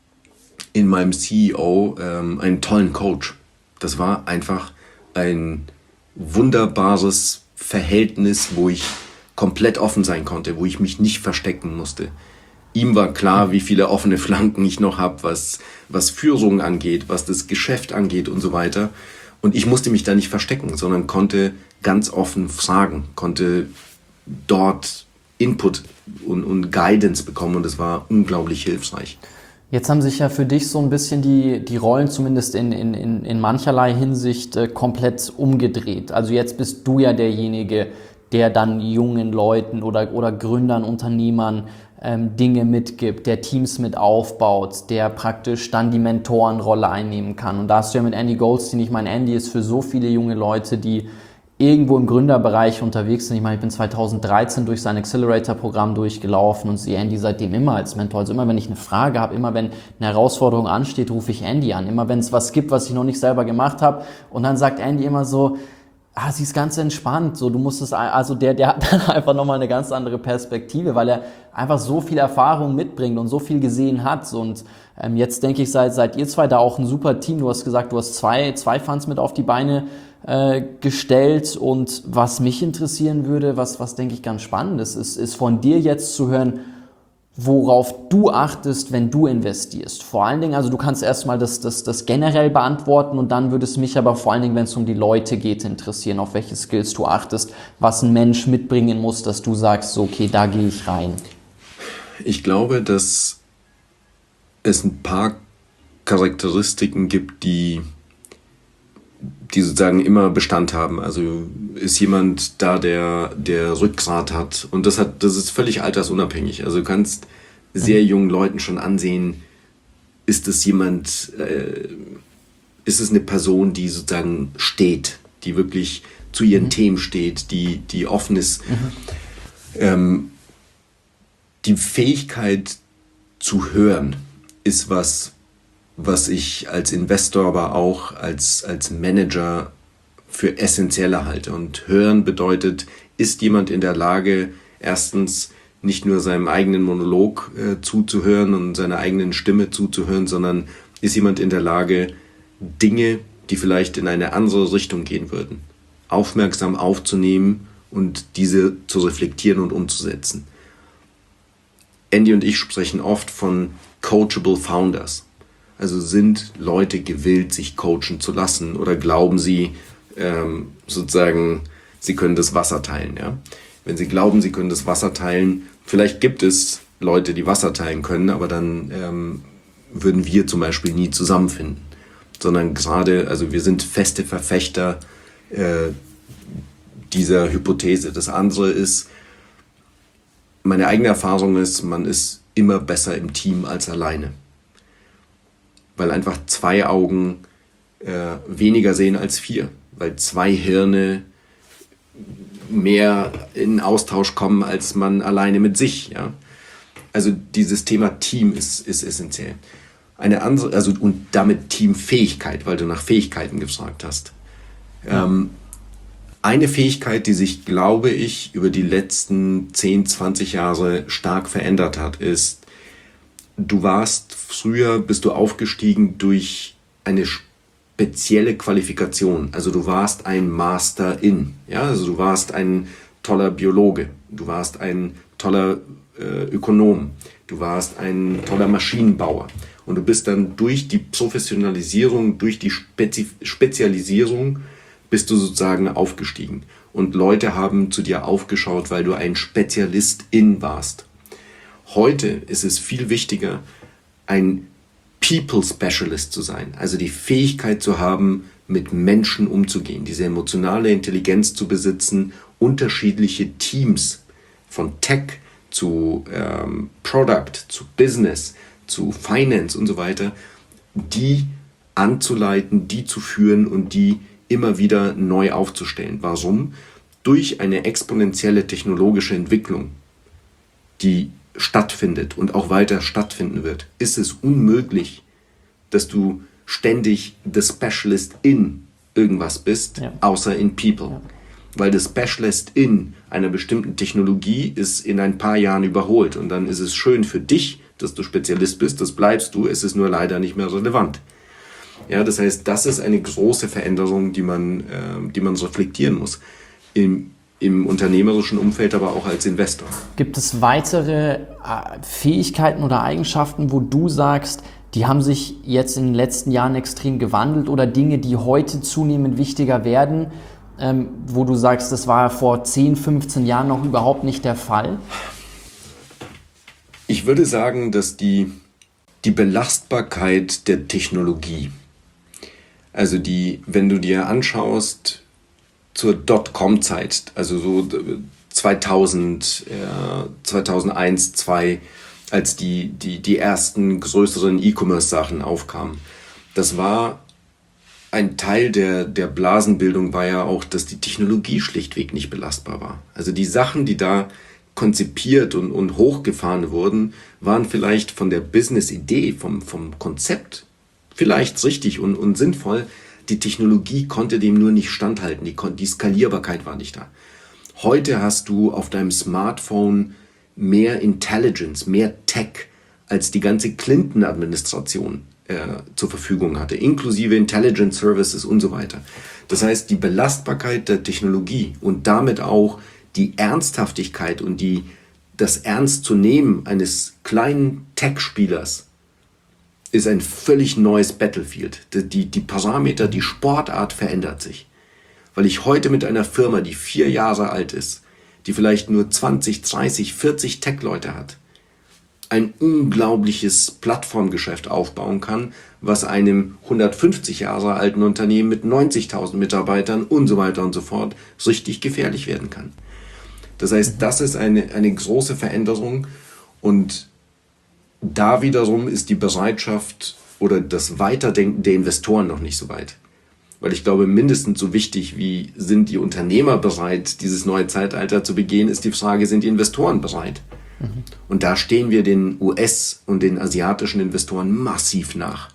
in meinem C E O ähm, einen tollen Coach. Das war einfach ein wunderbares Verhältnis, wo ich komplett offen sein konnte, wo ich mich nicht verstecken musste. Ihm war klar, wie viele offene Flanken ich noch habe, was, was Führung angeht, was das Geschäft angeht und so weiter. Und ich musste mich da nicht verstecken, sondern konnte ganz offen fragen, konnte dort Input und, und Guidance bekommen und es war unglaublich hilfreich. Jetzt haben sich ja für dich so ein bisschen die, die Rollen zumindest in, in, in, in mancherlei Hinsicht äh, komplett umgedreht. Also jetzt bist du ja derjenige, der dann jungen Leuten oder, oder Gründern, Unternehmern ähm, Dinge mitgibt, der Teams mit aufbaut, der praktisch dann die Mentorenrolle einnehmen kann. Und da hast du ja mit Andy Goldstein, ich meine, Andy ist für so viele junge Leute, die irgendwo im Gründerbereich unterwegs sind. Ich meine, ich bin zweitausenddreizehn durch sein Accelerator-Programm durchgelaufen und sehe Andy seitdem immer als Mentor. Also immer, wenn ich eine Frage habe, immer wenn eine Herausforderung ansteht, rufe ich Andy an. Immer wenn es was gibt, was ich noch nicht selber gemacht habe. Und dann sagt Andy immer so, ah, sie ist ganz entspannt. So, du musst es, also der, der hat dann einfach nochmal eine ganz andere Perspektive, weil er einfach so viel Erfahrung mitbringt und so viel gesehen hat. Und ähm, jetzt denke ich, seid, seid ihr zwei da auch ein super Team. Du hast gesagt, du hast zwei, zwei Funds mit auf die Beine gestellt und was mich interessieren würde, was, was denke ich ganz spannend ist, ist, ist von dir jetzt zu hören, worauf du achtest, wenn du investierst. Vor allen Dingen, also du kannst erstmal das, das, das generell beantworten und dann würde es mich aber vor allen Dingen, wenn es um die Leute geht, interessieren, auf welche Skills du achtest, was ein Mensch mitbringen muss, dass du sagst, so, okay, da gehe ich rein. Ich glaube, dass es ein paar Charakteristiken gibt, die, die sozusagen immer Bestand haben. Also ist jemand da, der, der Rückgrat hat. Und das hat, das ist völlig altersunabhängig. Also du kannst sehr jungen Leuten schon ansehen, ist es jemand, äh, ist es eine Person, die sozusagen steht, die wirklich zu ihren mhm. Themen steht, die, die offen ist. Mhm. Ähm, die Fähigkeit zu hören ist was, was ich als Investor, aber auch als, als Manager für essentieller halte. Und hören bedeutet, ist jemand in der Lage, erstens nicht nur seinem eigenen Monolog äh, zuzuhören und seiner eigenen Stimme zuzuhören, sondern ist jemand in der Lage, Dinge, die vielleicht in eine andere Richtung gehen würden, aufmerksam aufzunehmen und diese zu reflektieren und umzusetzen. Andy und ich sprechen oft von coachable Founders. Also sind Leute gewillt, sich coachen zu lassen, oder glauben sie ähm, sozusagen, sie können das Wasser teilen. Ja? Wenn sie glauben, sie können das Wasser teilen, vielleicht gibt es Leute, die Wasser teilen können, aber dann ähm, würden wir zum Beispiel nie zusammenfinden. Sondern gerade, also wir sind feste Verfechter äh, dieser Hypothese. Das andere ist, meine eigene Erfahrung ist, man ist immer besser im Team als alleine. Weil einfach zwei Augen äh, weniger sehen als vier. Weil zwei Hirne mehr in Austausch kommen, als man alleine mit sich. Ja? Also dieses Thema Team ist, ist essentiell. Eine andere, also und damit Teamfähigkeit, weil du nach Fähigkeiten gefragt hast. Ja. Ähm, eine Fähigkeit, die sich, glaube ich, über die letzten zehn, zwanzig Jahre stark verändert hat, ist, du warst früher, bist du aufgestiegen durch eine spezielle Qualifikation. Also du warst ein Master in, ja, also du warst ein toller Biologe, du warst ein toller äh, Ökonom, du warst ein toller Maschinenbauer. Und du bist dann durch die Professionalisierung, durch die Spezi- Spezialisierung, bist du sozusagen aufgestiegen. Und Leute haben zu dir aufgeschaut, weil du ein Spezialist in warst. Heute ist es viel wichtiger, ein People Specialist zu sein. Also die Fähigkeit zu haben, mit Menschen umzugehen, diese emotionale Intelligenz zu besitzen, unterschiedliche Teams von Tech zu ähm, Product, zu Business, zu Finance und so weiter, die anzuleiten, die zu führen und die immer wieder neu aufzustellen. Warum? Durch eine exponentielle technologische Entwicklung, die stattfindet und auch weiter stattfinden wird, ist es unmöglich, dass du ständig the Specialist in irgendwas bist, ja. außer in People. Ja. Weil das Specialist in einer bestimmten Technologie ist in ein paar Jahren überholt und dann ist es schön für dich, dass du Spezialist bist, das bleibst du, es ist nur leider nicht mehr relevant. Ja, das heißt, das ist eine große Veränderung, die man, äh, die man reflektieren muss. Im, im unternehmerischen Umfeld, aber auch als Investor. Gibt es weitere äh, Fähigkeiten oder Eigenschaften, wo du sagst, die haben sich jetzt in den letzten Jahren extrem gewandelt, oder Dinge, die heute zunehmend wichtiger werden, ähm, wo du sagst, das war vor zehn, fünfzehn Jahren noch überhaupt nicht der Fall? Ich würde sagen, dass die, die Belastbarkeit der Technologie, also die, wenn du dir anschaust, zur Dotcom-Zeit, also so zweitausend, äh, zweitausendeins, zweitausendzwei, als die, die, die ersten größeren E-Commerce-Sachen aufkamen, das war ein Teil der, der Blasenbildung, war ja auch, dass die Technologie schlichtweg nicht belastbar war. Also die Sachen, die da konzipiert und, und hochgefahren wurden, waren vielleicht von der Business-Idee, vom, vom Konzept vielleicht richtig und, und sinnvoll. Die Technologie konnte dem nur nicht standhalten, die, die Skalierbarkeit war nicht da. Heute hast du auf deinem Smartphone mehr Intelligence, mehr Tech, als die ganze Clinton-Administration äh, zur Verfügung hatte, inklusive Intelligence Services und so weiter. Das heißt, die Belastbarkeit der Technologie und damit auch die Ernsthaftigkeit und die, das Ernst zu nehmen eines kleinen Tech-Spielers ist ein völlig neues Battlefield. Die, die Parameter, die Sportart verändert sich. Weil ich heute mit einer Firma, die vier Jahre alt ist, die vielleicht nur zwanzig, dreißig, vierzig Tech-Leute hat, ein unglaubliches Plattformgeschäft aufbauen kann, was einem hundertfünfzig Jahre alten Unternehmen mit neunzigtausend Mitarbeitern und so weiter und so fort richtig gefährlich werden kann. Das heißt, das ist eine, eine große Veränderung und da wiederum ist die Bereitschaft oder das Weiterdenken der Investoren noch nicht so weit. Weil ich glaube, mindestens so wichtig wie sind die Unternehmer bereit, dieses neue Zeitalter zu begehen, ist die Frage, sind die Investoren bereit? Mhm. Und da stehen wir den U S- und den asiatischen Investoren massiv nach.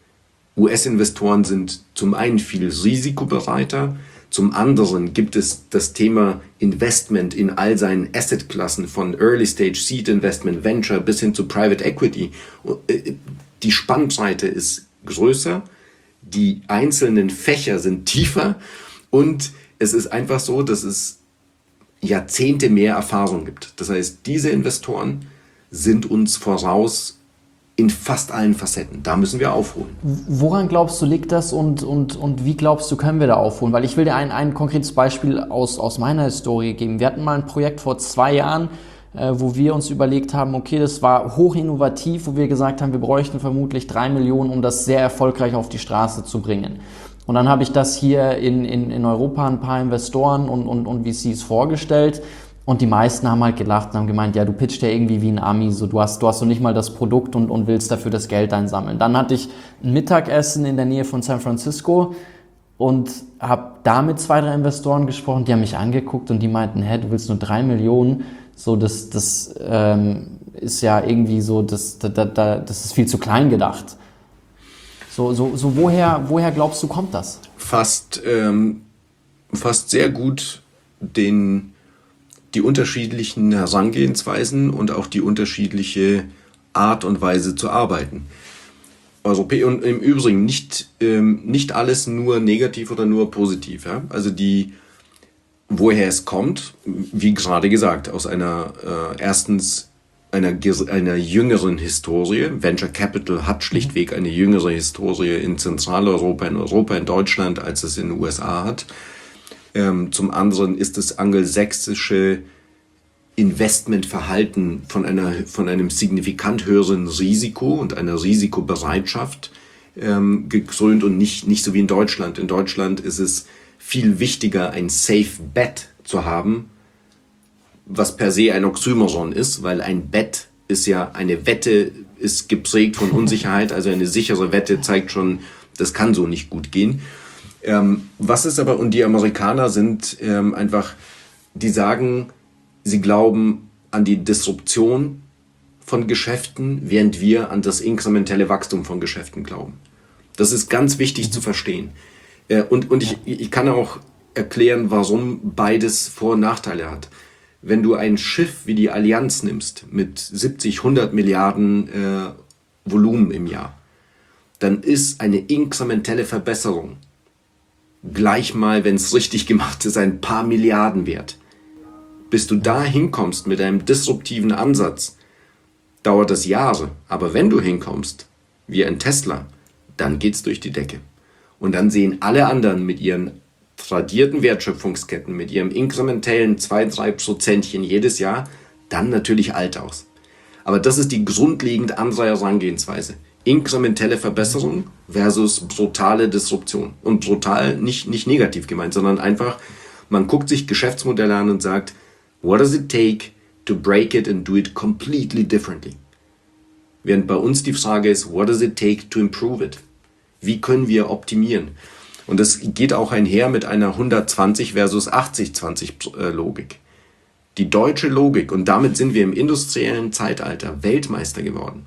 U S-Investoren sind zum einen viel risikobereiter, zum anderen gibt es das Thema Investment in all seinen Assetklassen von Early Stage, Seed Investment, Venture bis hin zu Private Equity. Die Spannbreite ist größer, die einzelnen Fächer sind tiefer und es ist einfach so, dass es Jahrzehnte mehr Erfahrung gibt. Das heißt, diese Investoren sind uns voraus in fast allen Facetten. Da müssen wir aufholen. Woran glaubst du, liegt das und, und, und wie glaubst du, können wir da aufholen? Weil ich will dir ein, ein konkretes Beispiel aus, aus meiner Historie geben. Wir hatten mal ein Projekt vor zwei Jahren, äh, wo wir uns überlegt haben, okay, das war hoch innovativ, wo wir gesagt haben, wir bräuchten vermutlich drei Millionen, um das sehr erfolgreich auf die Straße zu bringen. Und dann habe ich das hier in, in, in Europa ein paar Investoren und, und, und V Cs vorgestellt. Und die meisten haben halt gelacht und haben gemeint, ja, du pitcht ja irgendwie wie ein Ami, so du hast, du hast so nicht mal das Produkt und, und willst dafür das Geld einsammeln. Dann hatte ich ein Mittagessen in der Nähe von San Francisco und habe da mit zwei, drei Investoren gesprochen, die haben mich angeguckt und die meinten, hä, du willst nur drei Millionen, so das, das ähm, ist ja irgendwie so, das, da, da, das ist viel zu klein gedacht. So, so, so woher, woher glaubst du, kommt das? Fast, ähm, fast sehr gut den die unterschiedlichen Herangehensweisen und auch die unterschiedliche Art und Weise zu arbeiten. Europäer und im Übrigen nicht, ähm, nicht alles nur negativ oder nur positiv. Ja? Also die, woher es kommt, wie gerade gesagt, aus einer äh, erstens einer, einer jüngeren Historie. Venture Capital hat schlichtweg eine jüngere Historie in Zentraleuropa, in Europa, in Deutschland, als es in den U S A hat. Ähm, zum anderen ist das angelsächsische Investmentverhalten von einer, von einem signifikant höheren Risiko und einer Risikobereitschaft ähm, gekrönt und nicht, nicht so wie in Deutschland. In Deutschland ist es viel wichtiger, ein Safe Bet zu haben, was per se ein Oxymoron ist, weil ein Bet ist ja eine Wette, ist geprägt von Unsicherheit, also eine sichere Wette zeigt schon, das kann so nicht gut gehen. Ähm, was ist aber, und die Amerikaner sind ähm, einfach, die sagen, sie glauben an die Disruption von Geschäften, während wir an das inkrementelle Wachstum von Geschäften glauben. Das ist ganz wichtig zu verstehen. Äh, und und ich, ich kann auch erklären, warum beides Vor- und Nachteile hat. Wenn du ein Schiff wie die Allianz nimmst, mit siebzig, hundert Milliarden äh, Volumen im Jahr, dann ist eine inkrementelle Verbesserung gleich mal, wenn es richtig gemacht ist, ein paar Milliarden wert. Bis du da hinkommst mit einem disruptiven Ansatz, dauert das Jahre. Aber wenn du hinkommst, wie ein Tesla, dann geht's durch die Decke. Und dann sehen alle anderen mit ihren tradierten Wertschöpfungsketten, mit ihrem inkrementellen zwei bis drei Prozentchen jedes Jahr, dann natürlich alt aus. Aber das ist die grundlegend andere Herangehensweise. Inkrementelle Verbesserung versus brutale Disruption. Und brutal nicht, nicht negativ gemeint, sondern einfach, man guckt sich Geschäftsmodelle an und sagt, what does it take to break it and do it completely differently? Während bei uns die Frage ist, what does it take to improve it? Wie können wir optimieren? Und das geht auch einher mit einer hundertzwanzig versus achtzig zwanzig Logik. Die deutsche Logik, und damit sind wir im industriellen Zeitalter Weltmeister geworden.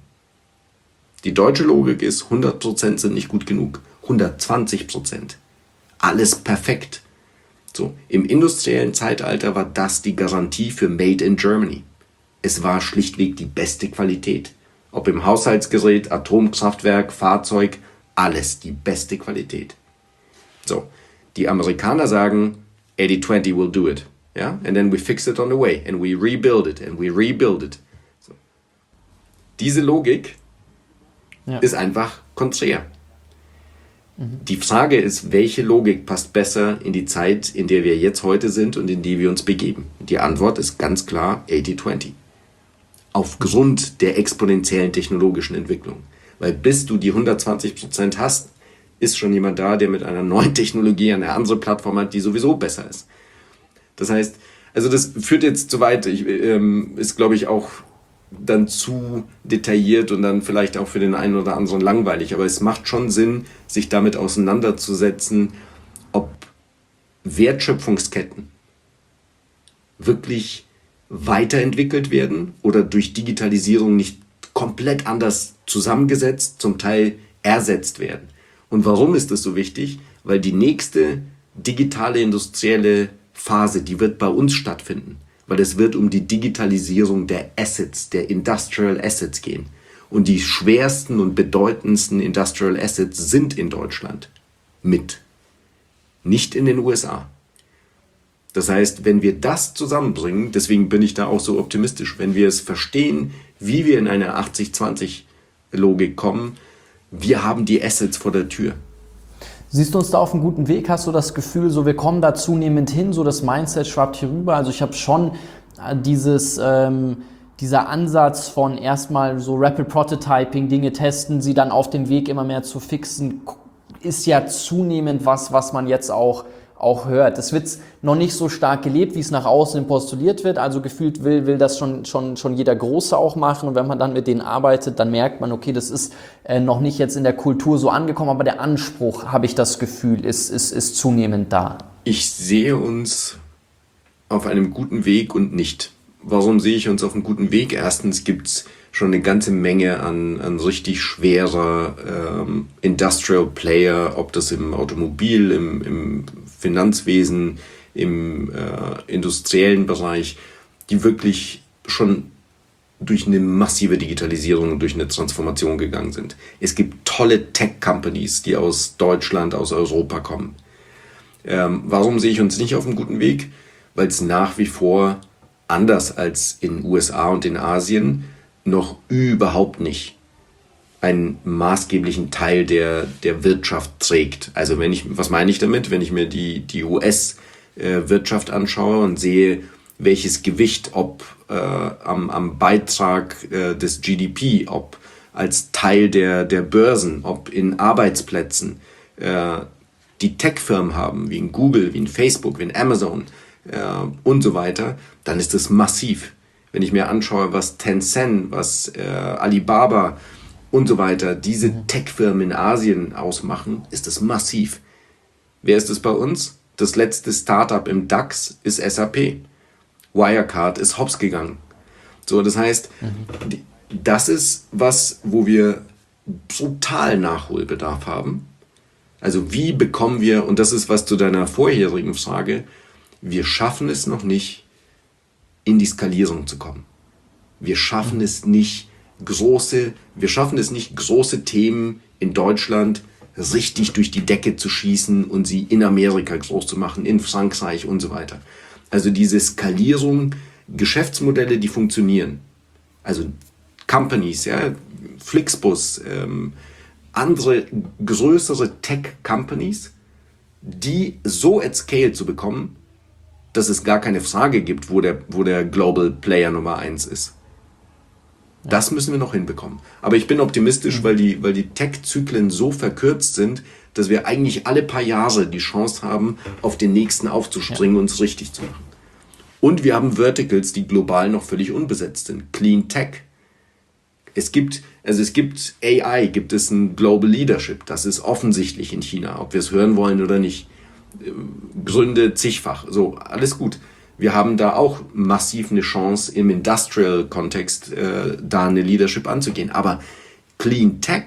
Die deutsche Logik ist, hundert Prozent sind nicht gut genug, hundertzwanzig Prozent. Alles perfekt. So, im industriellen Zeitalter war das die Garantie für Made in Germany. Es war schlichtweg die beste Qualität. Ob im Haushaltsgerät, Atomkraftwerk, Fahrzeug, alles die beste Qualität. So, die Amerikaner sagen, eighty twenty will do it. Ja? And then we fix it on the way and we rebuild it and we rebuild it. So. Diese Logik ja. ist einfach konträr. Mhm. Die Frage ist, welche Logik passt besser in die Zeit, in der wir jetzt heute sind und in die wir uns begeben? Die Antwort ist ganz klar eighty twenty. aufgrund der exponentiellen technologischen Entwicklung. Weil bis du die hundertzwanzig Prozent hast, ist schon jemand da, der mit einer neuen Technologie eine andere Plattform hat, die sowieso besser ist. Das heißt, also das führt jetzt zu weit, ich, ähm, ist glaube ich auch dann zu detailliert und dann vielleicht auch für den einen oder anderen langweilig, aber es macht schon Sinn, sich damit auseinanderzusetzen, ob Wertschöpfungsketten wirklich weiterentwickelt werden oder durch Digitalisierung nicht komplett anders zusammengesetzt, zum Teil ersetzt werden. Und warum ist das so wichtig? Weil die nächste digitale industrielle Phase, die wird bei uns stattfinden, weil es wird um die Digitalisierung der Assets, der Industrial Assets gehen. Und die schwersten und bedeutendsten Industrial Assets sind in Deutschland mit, nicht in den U S A. Das heißt, wenn wir das zusammenbringen, deswegen bin ich da auch so optimistisch, wenn wir es verstehen, wie wir in eine achtzig zwanzig Logik kommen, wir haben die Assets vor der Tür. Siehst du uns da auf einem guten Weg? Hast du das Gefühl, so wir kommen da zunehmend hin, so das Mindset schwappt hier rüber? Also ich habe schon dieses, ähm, dieser Ansatz von erstmal so Rapid Prototyping, Dinge testen, sie dann auf dem Weg immer mehr zu fixen, ist ja zunehmend was, was man jetzt auch auch hört. Es wird noch nicht so stark gelebt, wie es nach außen postuliert wird. Also gefühlt will, will das schon, schon, schon jeder Große auch machen. Und wenn man dann mit denen arbeitet, dann merkt man, okay, das ist äh, noch nicht jetzt in der Kultur so angekommen, aber der Anspruch, habe ich das Gefühl, ist, ist, ist zunehmend da. Ich sehe uns auf einem guten Weg und nicht. Warum sehe ich uns auf einem guten Weg? Erstens gibt es schon eine ganze Menge an, an richtig schwerer ähm, Industrial Player, ob das im Automobil, im, im Finanzwesen, im äh, industriellen Bereich, die wirklich schon durch eine massive Digitalisierung und durch eine Transformation gegangen sind. Es gibt tolle Tech-Companies, die aus Deutschland, aus Europa kommen. Ähm, warum sehe ich uns nicht auf einem guten Weg? Weil es nach wie vor, anders als in U S A und in Asien, noch überhaupt nicht einen maßgeblichen Teil der, der Wirtschaft trägt. Also wenn ich, was meine ich damit? Wenn ich mir die, die U S-Wirtschaft anschaue und sehe, welches Gewicht, ob äh, am, am Beitrag äh, des G D P, ob als Teil der, der Börsen, ob in Arbeitsplätzen, äh, die Tech-Firmen haben, wie in Google, wie in Facebook, wie in Amazon äh, und so weiter, dann ist das massiv. Wenn ich mir anschaue, was Tencent, was äh, Alibaba und so weiter, diese Tech-Firmen in Asien ausmachen, ist das massiv. Wer ist es bei uns? Das letzte Startup im DAX ist S A P. Wirecard ist hops gegangen. So, das heißt, mhm. das ist was, wo wir brutal Nachholbedarf haben. Also wie bekommen wir, und das ist was zu deiner vorherigen Frage, wir schaffen es noch nicht, in die Skalierung zu kommen. Wir schaffen es nicht, große, wir schaffen es nicht, große Themen in Deutschland richtig durch die Decke zu schießen und sie in Amerika groß zu machen, in Frankreich und so weiter. Also diese Skalierung, Geschäftsmodelle, die funktionieren. Also Companies, ja, Flixbus, ähm, andere größere Tech-Companies, die so at scale zu bekommen, dass es gar keine Frage gibt, wo der, wo der Global Player Nummer eins ist. Ja. Das müssen wir noch hinbekommen. Aber ich bin optimistisch, mhm. weil die, weil die Tech-Zyklen so verkürzt sind, dass wir eigentlich alle paar Jahre die Chance haben, auf den nächsten aufzuspringen ja. und es richtig zu machen. Und wir haben Verticals, die global noch völlig unbesetzt sind. Clean Tech. Es gibt, also es gibt A I, gibt es ein Global Leadership. Das ist offensichtlich in China, ob wir es hören wollen oder nicht. Gründe zigfach. So, alles gut. Wir haben da auch massiv eine Chance, im Industrial-Kontext äh, da eine Leadership anzugehen. Aber Clean Tech,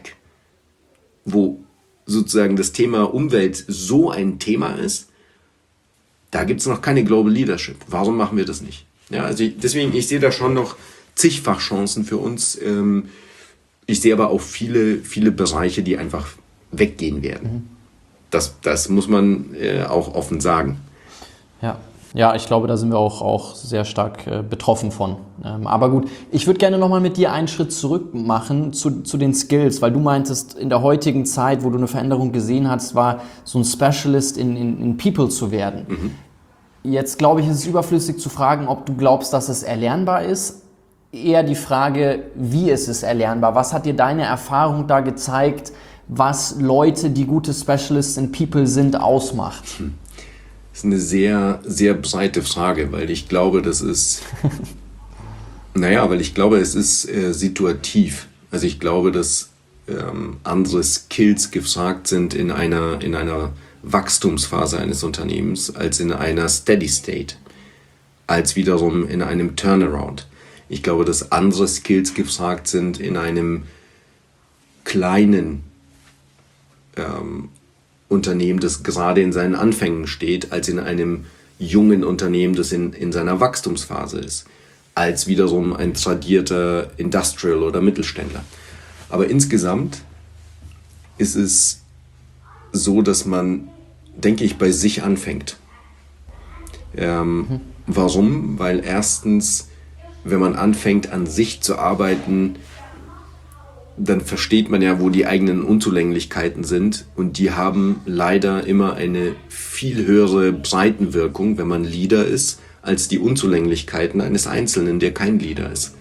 wo sozusagen das Thema Umwelt so ein Thema ist, da gibt es noch keine Global Leadership. Warum machen wir das nicht? Ja, also ich, deswegen, ich sehe da schon noch zigfach Chancen für uns. Ähm, ich sehe aber auch viele, viele Bereiche, die einfach weggehen werden. Mhm. Das, das muss man äh, auch offen sagen. Ja. Ja, ich glaube, da sind wir auch, auch sehr stark äh, betroffen von. Ähm, aber gut, ich würde gerne nochmal mit dir einen Schritt zurück machen zu, zu den Skills, weil du meintest, in der heutigen Zeit, wo du eine Veränderung gesehen hast, war so ein Specialist in, in, in People zu werden. Mhm. Jetzt glaube ich, ist es überflüssig zu fragen, ob du glaubst, dass es erlernbar ist. eher die Frage, wie ist es erlernbar? Was hat dir deine Erfahrung da gezeigt, was Leute, die gute Specialists in People sind, ausmacht? Das ist eine sehr, sehr breite Frage, weil ich glaube, das ist, naja, weil ich glaube, es ist äh, situativ. Also ich glaube, dass ähm, andere Skills gefragt sind in einer, in einer Wachstumsphase eines Unternehmens als in einer Steady State, als wiederum in einem Turnaround. Ich glaube, dass andere Skills gefragt sind in einem kleinen ähm, Unternehmen, das gerade in seinen Anfängen steht, als in einem jungen Unternehmen, das in, in seiner Wachstumsphase ist, als wiederum ein tradierter Industrial oder Mittelständler. Aber insgesamt ist es so, dass man, denke ich, bei sich anfängt. Ähm, mhm. Warum? Weil erstens, wenn man anfängt, an sich zu arbeiten, dann versteht man ja, wo die eigenen Unzulänglichkeiten sind. Und die haben leider immer eine viel höhere Breitenwirkung, wenn man Leader ist, als die Unzulänglichkeiten eines Einzelnen, der kein Leader ist.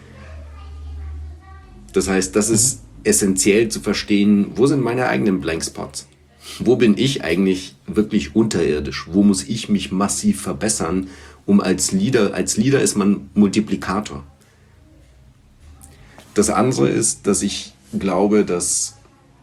Das heißt, das ist essentiell zu verstehen, wo sind meine eigenen Blankspots? Wo bin ich eigentlich wirklich unterirdisch? Wo muss ich mich massiv verbessern, um als Leader, als Leader ist man Multiplikator. Das andere ist, dass ich glaube, dass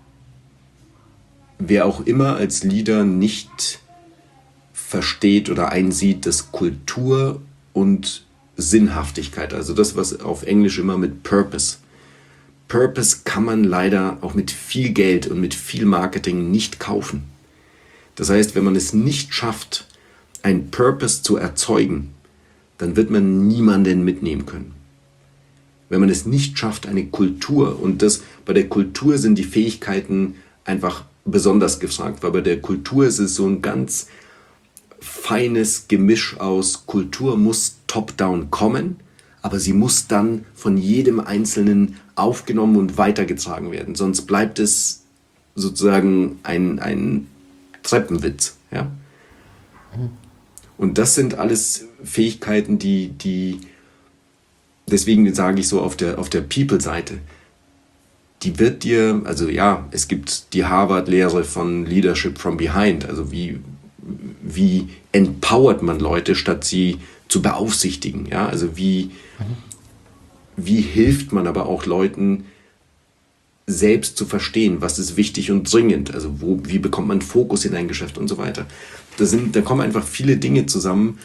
wer auch immer als Leader nicht versteht oder einsieht, dass Kultur und Sinnhaftigkeit, also das, was auf Englisch immer mit Purpose, Purpose kann man leider auch mit viel Geld und mit viel Marketing nicht kaufen. Das heißt, wenn man es nicht schafft, einen Purpose zu erzeugen, dann wird man niemanden mitnehmen können. Wenn man es nicht schafft, eine Kultur, und das bei der Kultur sind die Fähigkeiten einfach besonders gefragt, weil bei der Kultur ist es so ein ganz feines Gemisch aus, Kultur muss top-down kommen, aber sie muss dann von jedem Einzelnen aufgenommen und weitergetragen werden. Sonst bleibt es sozusagen ein, ein Treppenwitz. Ja? Und das sind alles Fähigkeiten, die, die deswegen sage ich so auf der, auf der People-Seite, die wird dir, also ja, es gibt die Harvard-Lehre von Leadership from Behind, also wie, wie empowert man Leute, statt sie zu beaufsichtigen, ja, also wie, wie hilft man aber auch Leuten, selbst zu verstehen, was ist wichtig und dringend, also wo, wie bekommt man Fokus in ein Geschäft und so weiter. Da sind, da kommen einfach viele Dinge zusammen,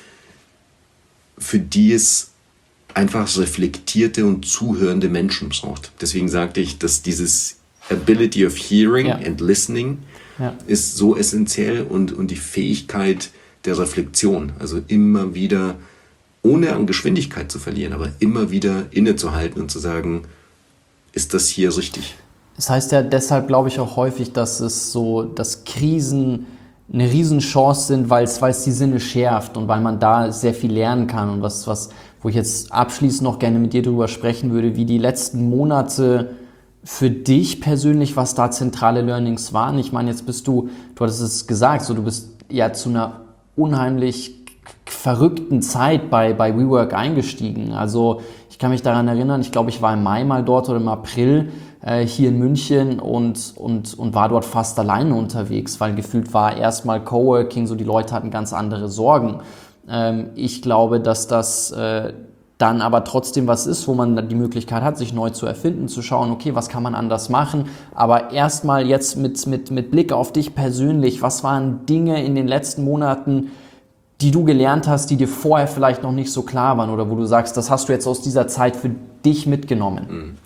für die es einfach reflektierte und zuhörende Menschen braucht. Deswegen sagte ich, dass dieses Ability of Hearing ja. and Listening ja. ist so essentiell und, und die Fähigkeit der Reflexion, also immer wieder, ohne an Geschwindigkeit zu verlieren, aber immer wieder innezuhalten und zu sagen, ist das hier richtig? Das heißt ja deshalb, glaube ich, auch häufig, dass es so, dass Krisen eine Riesenchance sind, weil es, weil es die Sinne schärft und weil man da sehr viel lernen kann. Und was, was, wo ich jetzt abschließend noch gerne mit dir drüber sprechen würde, wie die letzten Monate für dich persönlich, was da zentrale Learnings waren. Ich meine, jetzt bist du, du hattest es gesagt, so du bist ja zu einer unheimlich verrückten Zeit bei, bei WeWork eingestiegen. Also ich kann mich daran erinnern, ich glaube, ich war im Mai mal dort oder im April äh, hier in München und, und, und war dort fast alleine unterwegs, weil gefühlt war erstmal Coworking, so die Leute hatten ganz andere Sorgen. Ähm, ich glaube, dass das äh, dann aber trotzdem was ist, wo man dann die Möglichkeit hat, sich neu zu erfinden, zu schauen, okay, was kann man anders machen, aber erstmal jetzt mit, mit, mit Blick auf dich persönlich, was waren Dinge in den letzten Monaten, die du gelernt hast, die dir vorher vielleicht noch nicht so klar waren oder wo du sagst, das hast du jetzt aus dieser Zeit für dich mitgenommen?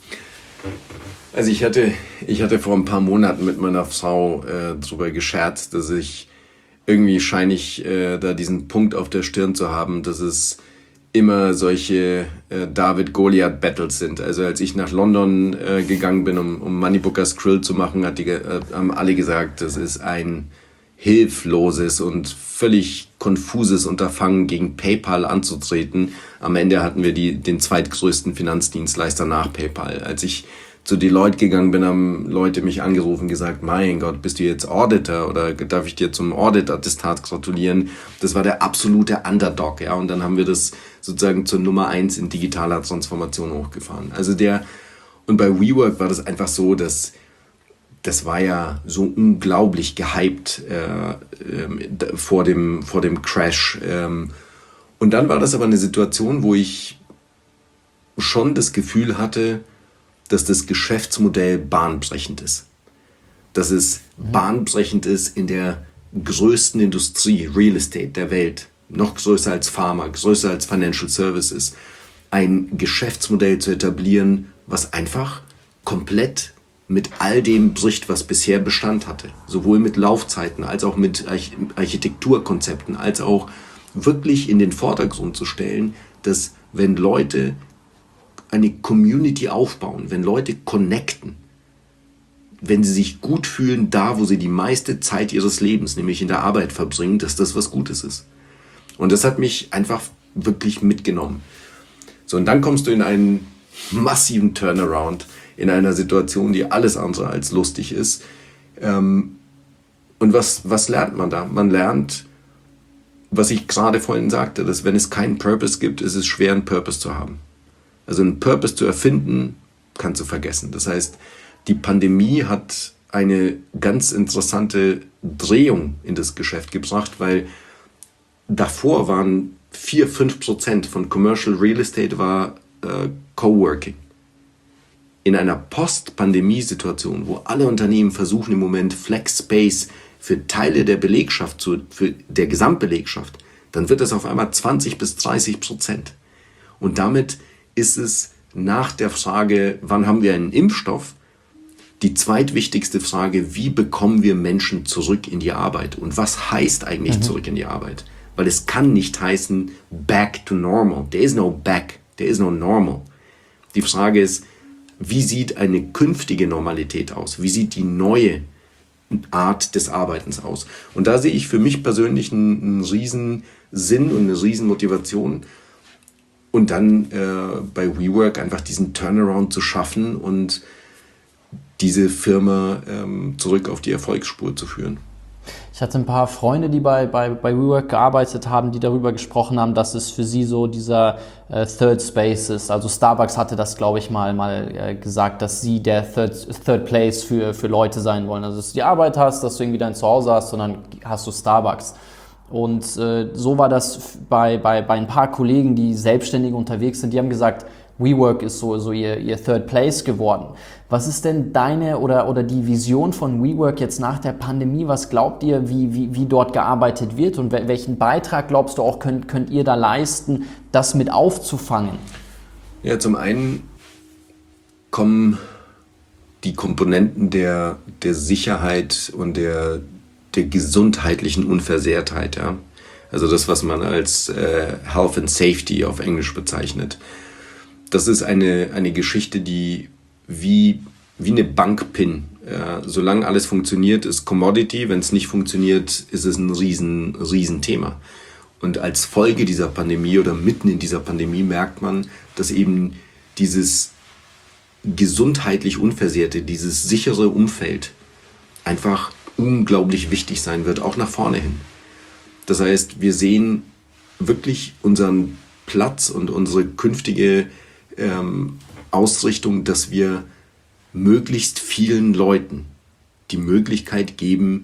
Also ich hatte, ich hatte vor ein paar Monaten mit meiner Frau äh, drüber gescherzt, dass ich irgendwie scheine ich äh, da diesen Punkt auf der Stirn zu haben, dass es immer solche äh, David-Goliath-Battles sind. Also als ich nach London äh, gegangen bin, um, um Moneybookers Grill zu machen, hat die, äh, haben alle gesagt, das ist ein hilfloses und völlig konfuses Unterfangen, gegen PayPal anzutreten. Am Ende hatten wir die, den zweitgrößten Finanzdienstleister nach PayPal. Als ich zu Deloitte gegangen bin, haben Leute mich angerufen und gesagt, mein Gott, bist du jetzt Auditor oder darf ich dir zum Audit-Attestat gratulieren? Das war der absolute Underdog, ja. Und dann haben wir das sozusagen zur Nummer eins in digitaler Transformation hochgefahren. Also der, und bei WeWork war das einfach so, dass das war ja so unglaublich gehypt äh, äh, vor dem, vor dem Crash. Ähm, und dann war das aber eine Situation, wo ich schon das Gefühl hatte, dass das Geschäftsmodell bahnbrechend ist. Dass es mhm. bahnbrechend ist in der größten Industrie, Real Estate der Welt, noch größer als Pharma, größer als Financial Services, ein Geschäftsmodell zu etablieren, was einfach komplett mit all dem bricht, was bisher Bestand hatte. Sowohl mit Laufzeiten, als auch mit Arch- Architekturkonzepten, als auch wirklich in den Vordergrund zu stellen, dass wenn Leute eine Community aufbauen, wenn Leute connecten, wenn sie sich gut fühlen, da wo sie die meiste Zeit ihres Lebens, nämlich in der Arbeit verbringen, dass das was Gutes ist. Und das hat mich einfach wirklich mitgenommen. So, und dann kommst du in einen massiven Turnaround, in einer Situation, die alles andere als lustig ist. Und was, was lernt man da? Man lernt, was ich gerade vorhin sagte, dass wenn es keinen Purpose gibt, ist es schwer, einen Purpose zu haben. Also einen Purpose zu erfinden, kannst du vergessen. Das heißt, die Pandemie hat eine ganz interessante Drehung in das Geschäft gebracht, weil davor waren vier, fünf Prozent von Commercial Real Estate war äh, Coworking. In einer Post-Pandemie-Situation, wo alle Unternehmen versuchen im Moment Flex Space für Teile der Belegschaft, zu, für der Gesamtbelegschaft, dann wird das auf einmal zwanzig bis dreißig Prozent. Und damit ist es nach der Frage, wann haben wir einen Impfstoff, die zweitwichtigste Frage, wie bekommen wir Menschen zurück in die Arbeit? Und was heißt eigentlich mhm. zurück in die Arbeit? Weil es kann nicht heißen, back to normal. There is no back, there is no normal. Die Frage ist, wie sieht eine künftige Normalität aus? Wie sieht die neue Art des Arbeitens aus? Und da sehe ich für mich persönlich einen, einen riesen Sinn und eine riesen Motivation. Und dann äh, bei WeWork einfach diesen Turnaround zu schaffen und diese Firma ähm, zurück auf die Erfolgsspur zu führen. Ich hatte ein paar Freunde, die bei, bei, bei WeWork gearbeitet haben, die darüber gesprochen haben, dass es für sie so dieser äh, Third Space ist. Also Starbucks hatte das, glaube ich, mal, mal äh, gesagt, dass sie der Third, Third Place für, für Leute sein wollen. Also dass du die Arbeit hast, dass du irgendwie dein Zuhause hast, sondern hast du Starbucks. Und äh, so war das bei, bei, bei ein paar Kollegen, die selbstständig unterwegs sind, die haben gesagt, WeWork ist so, so ihr, ihr Third Place geworden. Was ist denn deine oder, oder die Vision von WeWork jetzt nach der Pandemie? Was glaubt ihr, wie, wie, wie dort gearbeitet wird und welchen Beitrag glaubst du auch, könnt, könnt ihr da leisten, das mit aufzufangen? Ja, zum einen kommen die Komponenten der, der Sicherheit und der, der gesundheitlichen Unversehrtheit, ja. Also das, was man als äh, Health and Safety auf Englisch bezeichnet. Das ist eine, eine Geschichte, die wie, wie eine Bankpin. Ja, solange alles funktioniert, ist Commodity. Wenn es nicht funktioniert, ist es ein riesen, riesen Thema. Und als Folge dieser Pandemie oder mitten in dieser Pandemie merkt man, dass eben dieses gesundheitlich Unversehrte, dieses sichere Umfeld einfach unglaublich wichtig sein wird, auch nach vorne hin. Das heißt, wir sehen wirklich unseren Platz und unsere künftige ähm, Ausrichtung, dass wir möglichst vielen Leuten die Möglichkeit geben,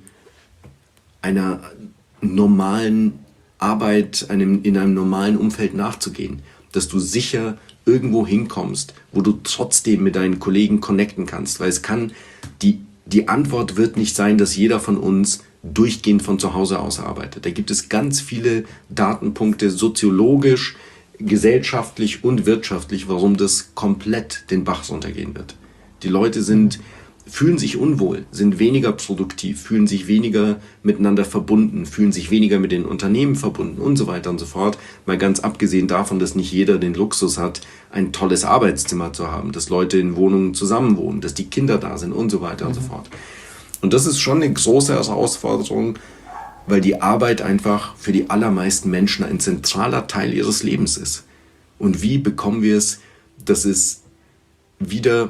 einer normalen Arbeit, einem, in einem normalen Umfeld nachzugehen. Dass du sicher irgendwo hinkommst, wo du trotzdem mit deinen Kollegen connecten kannst. Weil es kann, die, die Antwort wird nicht sein, dass jeder von uns durchgehend von zu Hause aus arbeitet. Da gibt es ganz viele Datenpunkte, soziologisch, gesellschaftlich und wirtschaftlich, warum das komplett den Bach runtergehen wird. Die Leute sind, fühlen sich unwohl, sind weniger produktiv, fühlen sich weniger miteinander verbunden, fühlen sich weniger mit den Unternehmen verbunden und so weiter und so fort. Mal ganz abgesehen davon, dass nicht jeder den Luxus hat, ein tolles Arbeitszimmer zu haben, dass Leute in Wohnungen zusammenwohnen, dass die Kinder da sind und so weiter mhm. und so fort. Und das ist schon eine große Herausforderung, weil die Arbeit einfach für die allermeisten Menschen ein zentraler Teil ihres Lebens ist. Und wie bekommen wir es, dass es wieder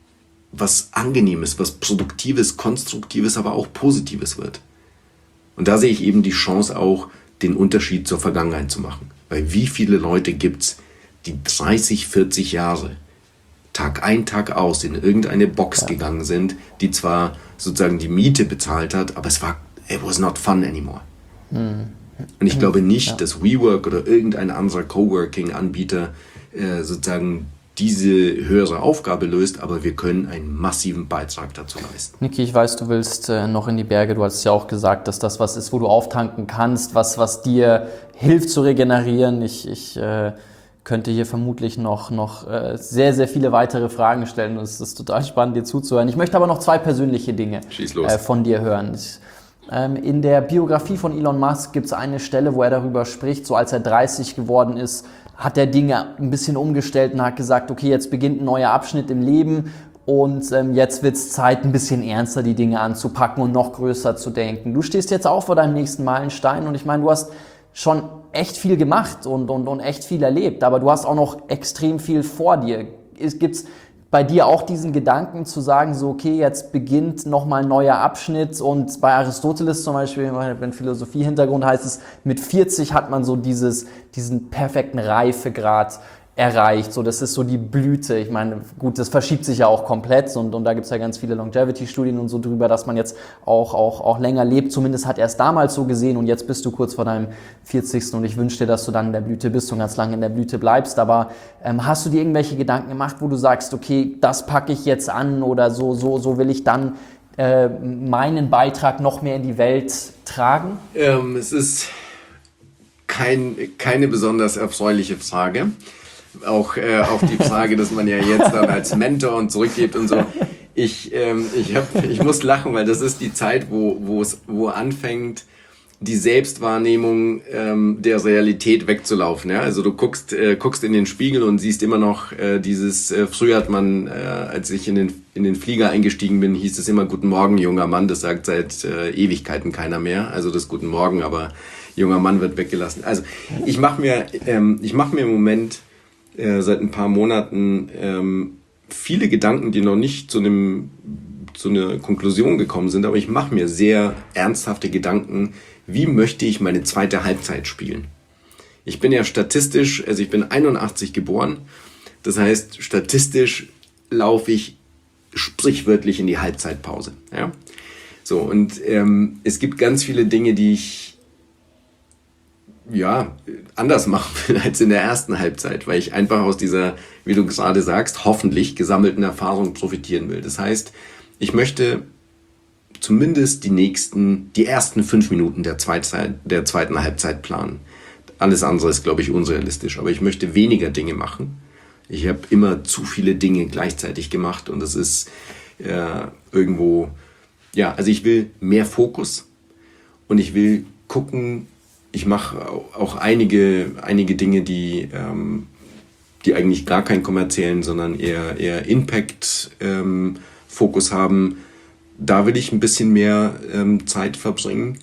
was Angenehmes, was Produktives, Konstruktives, aber auch Positives wird. Und da sehe ich eben die Chance auch, den Unterschied zur Vergangenheit zu machen. Weil wie viele Leute gibt's, die dreißig, vierzig Jahre Tag ein, Tag aus in irgendeine Box ja. gegangen sind, die zwar sozusagen die Miete bezahlt hat, aber es war, it was not fun anymore. Mhm. Und ich glaube nicht, ja. dass WeWork oder irgendein anderer Coworking-Anbieter äh, sozusagen diese höhere Aufgabe löst, aber wir können einen massiven Beitrag dazu leisten. Niki, ich weiß, du willst äh, noch in die Berge. Du hast ja auch gesagt, dass das was ist, wo du auftanken kannst, was, was dir hilft zu regenerieren. Ich, ich äh, könnte hier vermutlich noch, noch äh, sehr, sehr viele weitere Fragen stellen. Es ist total spannend, dir zuzuhören. Ich möchte aber noch zwei persönliche Dinge äh, von dir hören. Ich, ähm, in der Biografie von Elon Musk gibt es eine Stelle, wo er darüber spricht, so als er dreißig geworden ist, hat er Dinge ein bisschen umgestellt und hat gesagt, okay, jetzt beginnt ein neuer Abschnitt im Leben und ähm, jetzt wird es Zeit, ein bisschen ernster die Dinge anzupacken und noch größer zu denken. Du stehst jetzt auch vor deinem nächsten Meilenstein und ich meine, du hast schon echt viel gemacht und, und, und echt viel erlebt, aber du hast auch noch extrem viel vor dir. Gibt es bei dir auch diesen Gedanken zu sagen, so okay, jetzt beginnt nochmal ein neuer Abschnitt und bei Aristoteles zum Beispiel, wenn Philosophie-Hintergrund heißt es, mit vierzig hat man so dieses, diesen perfekten Reifegrad erreicht, so das ist so die Blüte. Ich meine, gut, das verschiebt sich ja auch komplett und, und da gibt es ja ganz viele Longevity-Studien und so drüber, dass man jetzt auch, auch, auch länger lebt. Zumindest hat er es damals so gesehen und jetzt bist du kurz vor deinem vierzigsten und ich wünsche dir, dass du dann in der Blüte bist und ganz lange in der Blüte bleibst. Aber ähm, hast du dir irgendwelche Gedanken gemacht, wo du sagst, okay, das packe ich jetzt an oder so, so, so will ich dann äh, meinen Beitrag noch mehr in die Welt tragen? Ähm, es ist kein, keine besonders erfreuliche Frage. Auch, äh, auch die Frage, dass man ja jetzt dann als Mentor und zurückgibt und so. Ich, ähm, ich, hab, ich muss lachen, weil das ist die Zeit, wo, wo es wo anfängt, die Selbstwahrnehmung ähm, der Realität wegzulaufen. Ja? Also du guckst, äh, guckst in den Spiegel und siehst immer noch äh, dieses, äh, früher hat man, äh, als ich in den, in den Flieger eingestiegen bin, hieß es immer Guten Morgen, junger Mann. Das sagt seit äh, Ewigkeiten keiner mehr. Also das Guten Morgen, aber junger Mann wird weggelassen. Also ich mache mir, ähm, ich mache mir im Moment Äh, seit ein paar Monaten ähm, viele Gedanken, die noch nicht zu einem zu einer Konklusion gekommen sind, aber ich mache mir sehr ernsthafte Gedanken, wie möchte ich meine zweite Halbzeit spielen. Ich bin ja statistisch, also ich bin einundachtzig geboren, das heißt statistisch laufe ich sprichwörtlich in die Halbzeitpause. Ja? So, und ähm, es gibt ganz viele Dinge, die ich ja, anders machen will als in der ersten Halbzeit, weil ich einfach aus dieser, wie du gerade sagst, hoffentlich gesammelten Erfahrung profitieren will. Das heißt, ich möchte zumindest die nächsten, die ersten fünf Minuten der, Zweitzeit, der zweiten Halbzeit planen. Alles andere ist, glaube ich, unrealistisch, aber ich möchte weniger Dinge machen. Ich habe immer zu viele Dinge gleichzeitig gemacht und das ist äh, irgendwo, ja, also ich will mehr Fokus und ich will gucken. Ich mache auch einige, einige Dinge, die, ähm, die eigentlich gar keinen kommerziellen, sondern eher, eher Impact-Fokus ähm, haben. Da will ich ein bisschen mehr ähm, Zeit verbringen.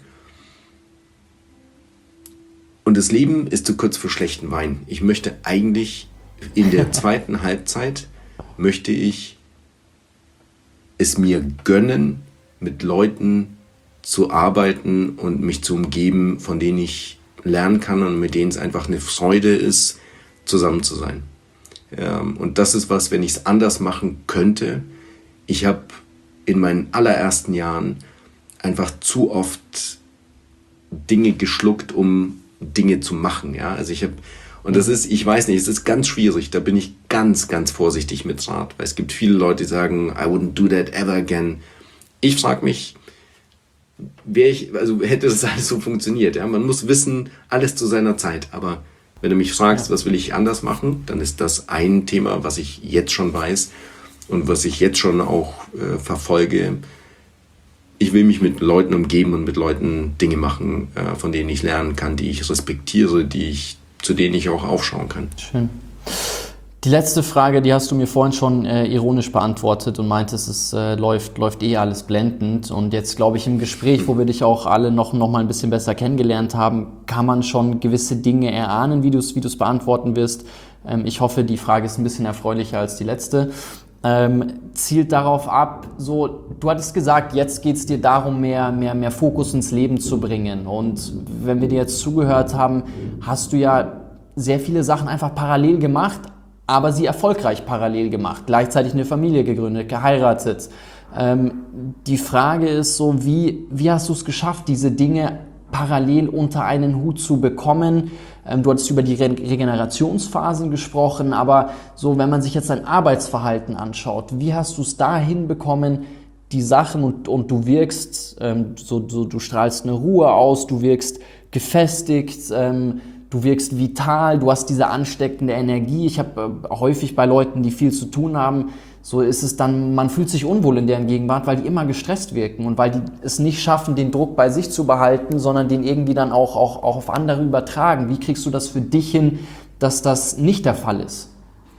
Und das Leben ist zu kurz für schlechten Wein. Ich möchte eigentlich in der zweiten Halbzeit, möchte ich es mir gönnen, mit Leuten zu arbeiten und mich zu umgeben, von denen ich lernen kann und mit denen es einfach eine Freude ist, zusammen zu sein. Ähm, und das ist was, wenn ich es anders machen könnte. Ich habe in meinen allerersten Jahren einfach zu oft Dinge geschluckt, um Dinge zu machen. Ja? Also ich habe, und das ist, ich weiß nicht, es ist ganz schwierig, da bin ich ganz, ganz vorsichtig mit Rat, weil es gibt viele Leute, die sagen, I wouldn't do that ever again. Ich frage mich, wäre ich, also hätte das alles so funktioniert. Ja? Man muss wissen, alles zu seiner Zeit. Aber wenn du mich fragst, was will ich anders machen, dann ist das ein Thema, was ich jetzt schon weiß und was ich jetzt schon auch äh, verfolge. Ich will mich mit Leuten umgeben und mit Leuten Dinge machen, äh, von denen ich lernen kann, die ich respektiere, die ich, zu denen ich auch aufschauen kann. Schön. Die letzte Frage, die hast du mir vorhin schon äh, ironisch beantwortet und meintest, es äh, läuft, läuft eh alles blendend. Und jetzt glaube ich im Gespräch, wo wir dich auch alle noch, noch mal ein bisschen besser kennengelernt haben, kann man schon gewisse Dinge erahnen, wie du es wie du es beantworten wirst. Ähm, ich hoffe, die Frage ist ein bisschen erfreulicher als die letzte. Ähm, zielt darauf ab, so, du hattest gesagt, jetzt geht es dir darum, mehr, mehr, mehr Fokus ins Leben zu bringen. Und wenn wir dir jetzt zugehört haben, hast du ja sehr viele Sachen einfach parallel gemacht, aber sie erfolgreich parallel gemacht, gleichzeitig eine Familie gegründet, geheiratet. Ähm, die Frage ist so, wie, wie hast du es geschafft, diese Dinge parallel unter einen Hut zu bekommen? Ähm, du hattest über die Re- Regenerationsphasen gesprochen, aber so, wenn man sich jetzt dein Arbeitsverhalten anschaut, wie hast du es da hinbekommen, die Sachen und, und du wirkst, ähm, so, so, du strahlst eine Ruhe aus, du wirkst gefestigt, ähm, du wirkst vital, du hast diese ansteckende Energie. Ich habe äh, häufig bei Leuten, die viel zu tun haben, so ist es dann, man fühlt sich unwohl in deren Gegenwart, weil die immer gestresst wirken und weil die es nicht schaffen, den Druck bei sich zu behalten, sondern den irgendwie dann auch, auch, auch auf andere übertragen. Wie kriegst du das für dich hin, dass das nicht der Fall ist?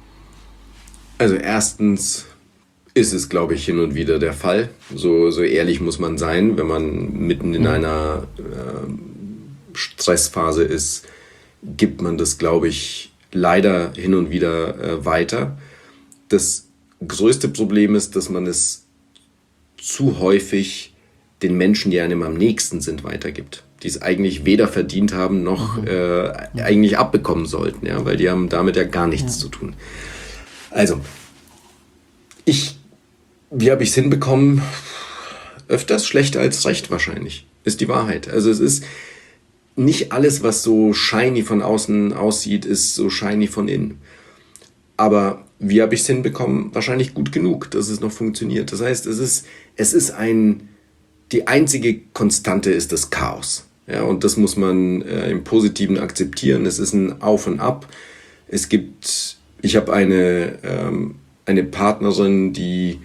Also erstens ist es, glaube ich, hin und wieder der Fall. So, so ehrlich muss man sein, wenn man mitten in einer äh, Stressphase ist, gibt man das, glaube ich, leider hin und wieder äh, weiter. Das größte Problem ist, dass man es zu häufig den Menschen, die einem am nächsten sind, weitergibt. Die es eigentlich weder verdient haben, noch mhm. äh, eigentlich abbekommen sollten, ja, weil die haben damit ja gar nichts ja. zu tun. Also, ich, wie habe ich es hinbekommen? Öfters schlechter als recht wahrscheinlich, ist die Wahrheit. Also es ist nicht alles, was so shiny von außen aussieht, ist so shiny von innen. Aber wie habe ich es hinbekommen? Wahrscheinlich gut genug, dass es noch funktioniert. Das heißt, es ist, es ist ein, die einzige Konstante ist das Chaos. Ja, und das muss man äh, im Positiven akzeptieren. Es ist ein Auf und Ab. Es gibt, ich habe eine, ähm, eine Partnerin, die,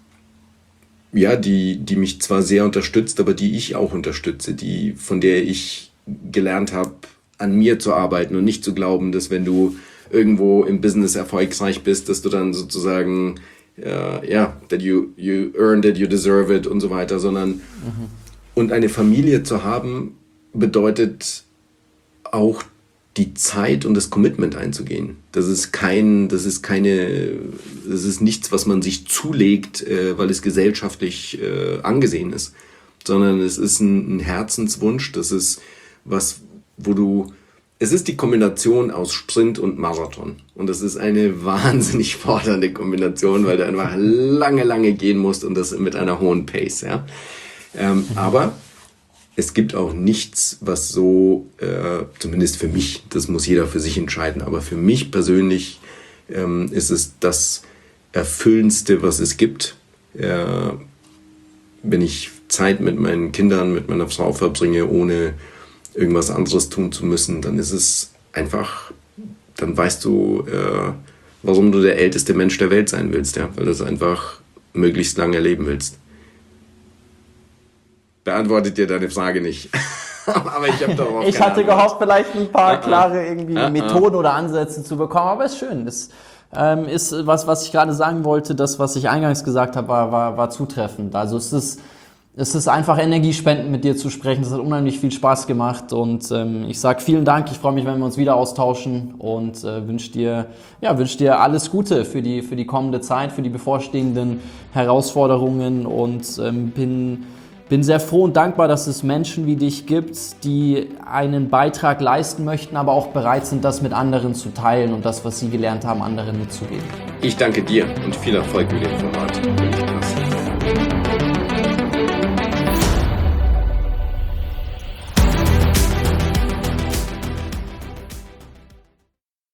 ja, die, die mich zwar sehr unterstützt, aber die ich auch unterstütze, die, von der ich gelernt habe, an mir zu arbeiten und nicht zu glauben, dass wenn du irgendwo im Business erfolgreich bist, dass du dann sozusagen, äh, ja, that you, you earned it, you deserve it und so weiter, sondern mhm. und eine Familie zu haben, bedeutet auch die Zeit und das Commitment einzugehen. Das ist kein, das ist keine, das ist nichts, was man sich zulegt, äh, weil es gesellschaftlich äh, angesehen ist, sondern es ist ein, ein Herzenswunsch, das ist was, wo du, es ist die Kombination aus Sprint und Marathon. Und das ist eine wahnsinnig fordernde Kombination, weil du einfach lange, lange gehen musst und das mit einer hohen Pace, ja. Ähm, mhm. Aber es gibt auch nichts, was so, äh, zumindest für mich, das muss jeder für sich entscheiden, aber für mich persönlich ähm, ist es das Erfüllendste, was es gibt. Äh, wenn ich Zeit mit meinen Kindern, mit meiner Frau verbringe, ohne irgendwas anderes tun zu müssen, dann ist es einfach, dann weißt du, äh, warum du der älteste Mensch der Welt sein willst, ja, weil du es einfach möglichst lange erleben willst. Beantwortet dir deine Frage nicht. Aber ich habe darauf Ich hatte gehofft, vielleicht ein paar uh-uh. klare irgendwie uh-uh. Methoden oder Ansätze zu bekommen, aber ist schön. Das ähm, ist was, was ich gerade sagen wollte, das, was ich eingangs gesagt habe, war, war, war zutreffend. Also es ist Es ist einfach energiespendend, mit dir zu sprechen. Das hat unheimlich viel Spaß gemacht und ähm, ich sage vielen Dank. Ich freue mich, wenn wir uns wieder austauschen und äh, wünsche dir, ja, wünsche dir alles Gute für die, für die kommende Zeit, für die bevorstehenden Herausforderungen und ähm, bin, bin sehr froh und dankbar, dass es Menschen wie dich gibt, die einen Beitrag leisten möchten, aber auch bereit sind, das mit anderen zu teilen und das, was sie gelernt haben, anderen mitzugeben. Ich danke dir und viel Erfolg mit dem Format.